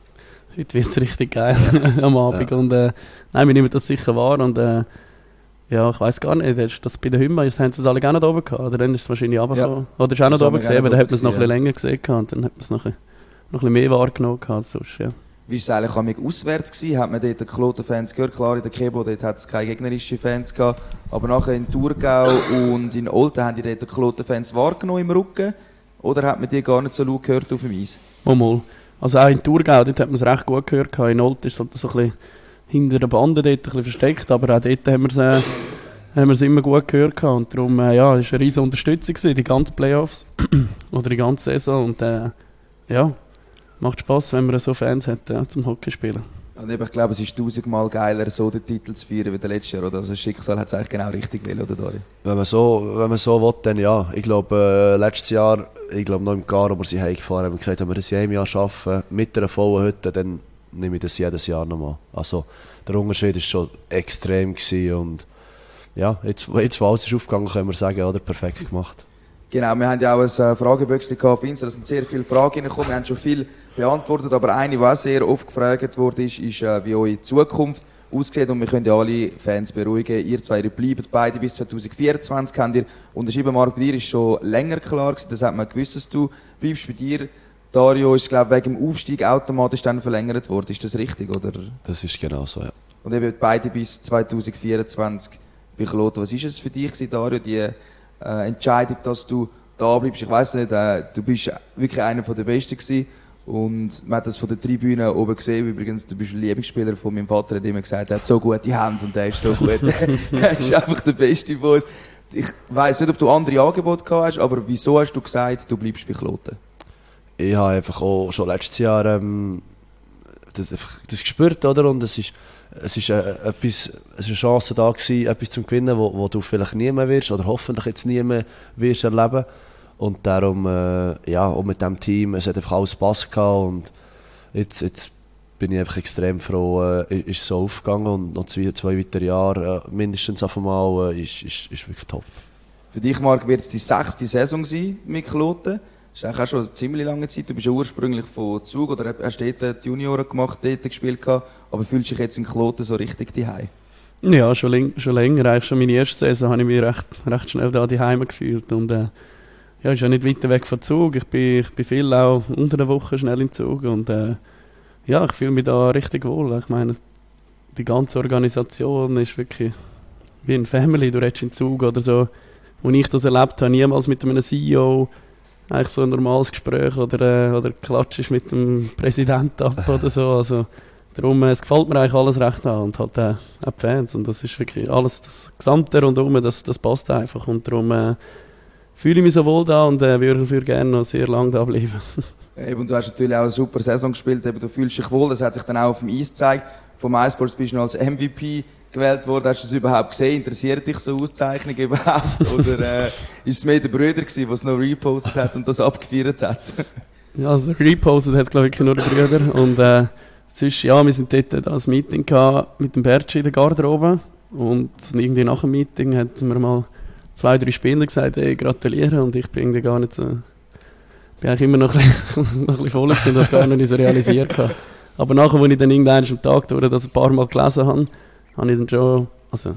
heute wird es richtig geil am Abend. Ja. Und äh, nein, wir nehmen das sicher wahr. Und äh, ja, ich weiss gar nicht, ist das bei den Hymnen, haben sie es alle gar nicht oben gehabt? Oder dann ist es wahrscheinlich runtergekommen. Ja. Oder ist es auch nicht oben gesehen, aber dann hat man es noch ein bisschen länger gesehen und dann hat man es noch, noch ein bisschen mehr wahrgenommen als sonst, ja. Wie war es eigentlich auswärts gewesen? Hat man dort die Kloten-Fans gehört? Klar, in der Kebo, dort hat es keine gegnerischen Fans gehabt. Aber nachher in Thurgau und in Olten haben die dort die Kloten-Fans wahrgenommen im Rücken? Oder hat man die gar nicht so laut gehört auf dem Eis? Mal, mal. Also auch in Thurgau, dort hat man es recht gut gehört. In Olten ist es so ein bisschen hinter den Banden dort ein bisschen versteckt, aber auch dort haben wir es, äh, haben wir es immer gut gehört. Und darum, äh, ja, es war eine riesige Unterstützung gewesen, die ganzen Playoffs oder die ganze Saison. Und äh, ja, macht Spass, wenn man so Fans hat äh, zum Hockey spielen. Und ich glaube, es ist tausendmal geiler, so den Titel zu feiern wie der letzte Jahr. Oder? Also das Schicksal hat es eigentlich genau richtig gewählt, oder Dari? Wenn man so, wenn man so will, dann ja. Ich glaube, äh, letztes Jahr, ich glaube noch im Gar, wo wir sie heimgefahren haben, gesagt, wenn wir das in einem Jahr schaffen, mit einer vollen Hütte, dann nehme ich das jedes Jahr nochmal. Also der Unterschied war schon extrem gewesen und ja, jetzt, jetzt wo alles ist aufgegangen, können wir sagen, oder, perfekt gemacht. Genau, wir haben ja auch ein äh, Frageböckchen auf Insta, da sind sehr viele Fragen reingekommen, wir haben schon viel beantwortet, aber eine, die auch sehr oft gefragt wurde, ist, ist äh, wie eure Zukunft aussieht und wir können ja alle Fans beruhigen, ihr zwei, ihr bleibt beide bis zwanzig vierundzwanzig, habt ihr unterschrieben. Marc, bei dir ist schon länger klar gewesen, das hat man gewusst, dass du bleibst. Bei dir, Dario, ist glaube wegen dem Aufstieg automatisch dann verlängert worden, ist das richtig, oder? Das ist genau so, ja. Und eben beide bis zwanzig vierundzwanzig bei Kloten. Was war es für dich, Dario, die äh, Entscheidung, dass du da bleibst? Ich weiss nicht, äh, du bist wirklich einer der Besten gewesen. Und man hat das von der Tribüne oben gesehen. Übrigens, du bist ein Lieblingsspieler von meinem Vater, der immer gesagt hat, er hat so gute Hände und er ist so gut. Er ist einfach der Beste von uns. Ich weiss nicht, ob du andere Angebote gehabt hast, aber wieso hast du gesagt, du bleibst bei Kloten? Ich habe einfach auch schon letztes Jahr ähm, das, das gespürt, oder? Und es ist, es ist, äh, etwas, es ist eine Chance da gewesen, etwas zu gewinnen, wo, wo du vielleicht nie mehr wirst oder hoffentlich jetzt nie mehr wirst erleben. Und darum, äh, ja, auch mit diesem Team, es hat einfach alles Spass gehabt und jetzt, jetzt bin ich einfach extrem froh, äh, ist so aufgegangen und noch zwei, zwei weitere Jahre äh, mindestens auf einmal äh, ist, ist, ist wirklich top. Für dich, Marc, wird es die sechste Saison sein mit Kloten. Das ist eigentlich auch schon eine ziemlich lange Zeit. Du bist ja ursprünglich von Zug oder hast dort die Junioren gemacht, dort gespielt gehabt, aber fühlst dich jetzt in Kloten so richtig daheim? Ja, schon, läng- schon länger. Eigentlich schon meine erste Saison habe ich mich recht, recht schnell da daheim gefühlt. Und, äh, ja, ist ja nicht weit weg von Zug. Ich bin, ich bin viel auch unter der Woche schnell in Zug. Und äh, ja, ich fühle mich da richtig wohl. Ich meine, die ganze Organisation ist wirklich wie eine Family. Du redest in Zug oder so. Als ich das erlebt habe, niemals mit einem C E O eigentlich so ein normales Gespräch oder, äh, oder klatschst mit dem Präsidenten ab oder so. Also, darum, es gefällt mir eigentlich alles recht an und halt äh, auch die Fans. Und das ist wirklich alles, das Gesamte rundherum, das, das passt einfach. Und darum äh, fühle ich mich so wohl da und äh, würde, würde gerne noch sehr lange da bleiben. Eben, du hast natürlich auch eine super Saison gespielt, eben, du fühlst dich wohl, das hat sich dann auch auf dem Eis gezeigt. Vom iSports bist du noch als M V P gewählt worden. Hast du das überhaupt gesehen? Interessiert dich so Auszeichnungen überhaupt? Oder äh, ist es mehr der Bruder gewesen, der es noch repostet hat und das abgefeiert hat? Ja, also repostet hat es glaube ich nur der Brüder. Und äh, sonst, ja, wir sind dort das Meeting gehabt mit dem Bertschi in der Garderobe. Und irgendwie nach dem Meeting hat mir mal zwei, drei Spieler gesagt, ey, gratuliere. Und ich bin irgendwie gar nicht so, bin eigentlich immer noch ein bisschen, noch ein bisschen voll gewesen, das gar nicht so realisiert habe. Aber nachher, als ich dann irgendwann am Tag durch das ein paar Mal gelesen habe, habe ich dann schon, also,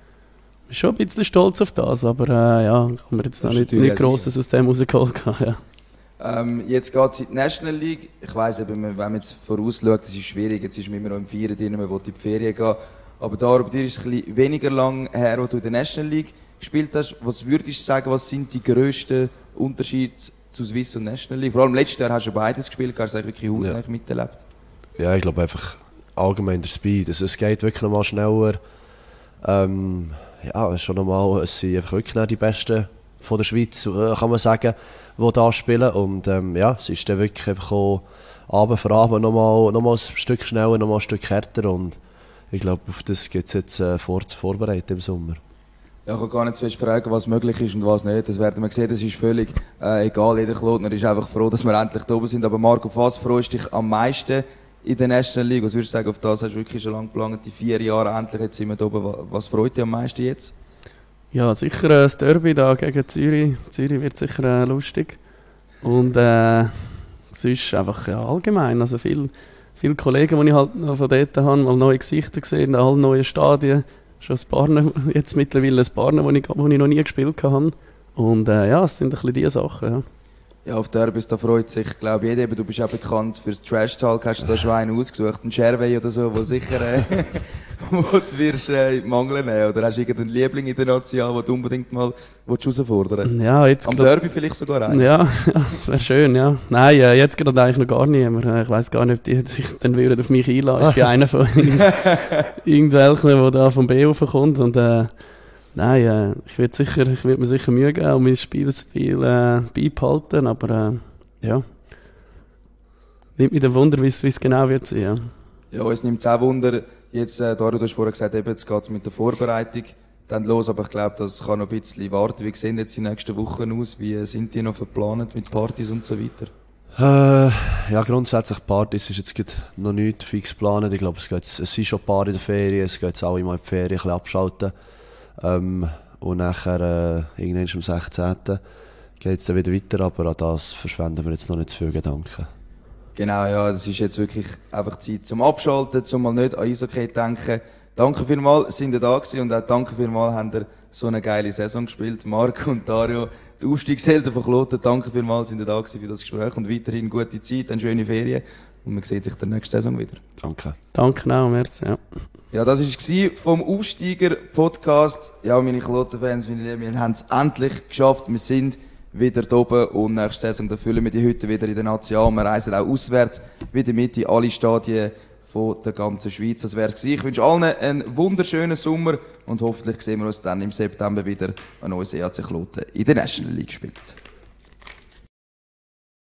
schon ein bisschen stolz auf das, aber äh, ja, haben wir jetzt noch nicht, nicht grosses aus dem rausgeholt. Ja. Ähm, jetzt geht es in die National League. Ich weiss eben, wenn man jetzt vorausschaut, das ist schwierig, jetzt ist man immer noch im Vieren drin, man will in die Ferien gehen. Aber da, bei dir ist es ein bisschen weniger lang her, wo du in der National League gespielt hast. Was würdest du sagen, was sind die grössten Unterschiede zu Swiss und National League? Vor allem letztes Jahr hast du beides gespielt, hast du eigentlich wirklich hautnah ja. miterlebt. Ja, ich glaube einfach allgemein der Speed. Also es geht wirklich nochmal schneller. Ähm, ja, schon nochmal, es sind einfach wirklich die Besten von der Schweiz, kann man sagen, die da spielen. Und ähm, ja, es ist dann wirklich einfach auch Abend für Abend nochmal, nochmal ein Stück schneller, nochmal ein Stück härter. Und ich glaube, auf das geht es jetzt äh, vor, vorbereitet im Sommer. Ja, ich kann gar nicht so fest fragen, was möglich ist und was nicht. Das werden wir sehen, das ist völlig äh, egal. Jeder Klotner ist einfach froh, dass wir endlich da oben sind. Aber Marc, auf was freust du dich am meisten in der National League? Was würdest du sagen, auf das hast du wirklich schon lange geplant, die vier Jahre endlich, jetzt sind wir da oben. Was freut dich am meisten jetzt? Ja, sicher äh, das Derby da gegen Zürich. Zürich wird sicher äh, lustig. Und äh, es ist einfach ja, allgemein, also viel, viele Kollegen, die ich halt noch von dort habe, mal neue Gesichter gesehen, alle neue Stadien. Schon ein paar, jetzt mittlerweile ein paar, die ich, ich noch nie gespielt habe. Und äh, ja, es sind ein bisschen diese Sachen, ja. Ja, auf Derbys, da freut sich, glaube ich, jeder. Du bist auch bekannt fürs Trash-Talk. Hast du da schon einen ausgesucht? Einen Scherwey oder so, wo sicher, äh, wo du wirst, äh, Mangel nehmen? Oder hast du irgendeinen Liebling in der Nation, den du unbedingt mal herausfordern willst? Ja, jetzt am Derby vielleicht sogar einen? Ja, das wäre schön, ja. Nein, äh, jetzt gerade eigentlich noch gar niemand. Ich weiss gar nicht, ob die sich dann würden auf mich einladen. Ich bin einer von irgendwelchen, der da vom B raufkommt. Und, äh, nein, äh, ich würde sicher, ich würde mir sicher Mühe geben und meinen Spielstil äh, beibehalten, aber äh, ja. Nimmt mich der Wunder, wie es genau wird sein. Ja, ja, es nimmt es auch Wunder. Jetzt, äh, Dario, du hast vorher gesagt, eben, jetzt geht es mit der Vorbereitung dann los, aber ich glaube, das kann noch ein bisschen warten. Wie sehen jetzt die nächsten Wochen aus? Wie sind die noch verplant mit Partys und so weiter? Äh, ja, grundsätzlich Partys ist jetzt noch nicht fix geplant. Ich glaube, es, geht, es sind schon ein paar in der Ferien, es geht jetzt alle mal in die Ferien ein bisschen abschalten. Ähm, und nachher, äh, irgendwann am sechzehnten geht es dann wieder weiter, aber an das verschwenden wir jetzt noch nicht zu viel Gedanken. Genau, ja, das ist jetzt wirklich einfach Zeit zum Abschalten, zum mal nicht an Eishockey denken. Danke vielmals, sind ihr da gewesen und auch danke vielmals, habt ihr so eine geile Saison gespielt. Marc und Dario, die Aufstiegshelden von Kloten, danke vielmals, sind ihr da gewesen für das Gespräch und weiterhin gute Zeit, eine schöne Ferien und man sieht sich der nächste Saison wieder. Danke. Danke auch, merci. Ja. Ja, das war es vom Aufsteiger-Podcast. Ja, meine Kloten-Fans, meine Lieben, wir haben es endlich geschafft. Wir sind wieder da oben und nächste Saison da füllen wir die Hütte wieder in der Nation. Wir reisen auch auswärts wieder mit in alle Stadien von der ganzen Schweiz. Das wäre es. Ich wünsche allen einen wunderschönen Sommer und hoffentlich sehen wir uns dann im September wieder, wenn unser E A C Kloten in der National League spielt.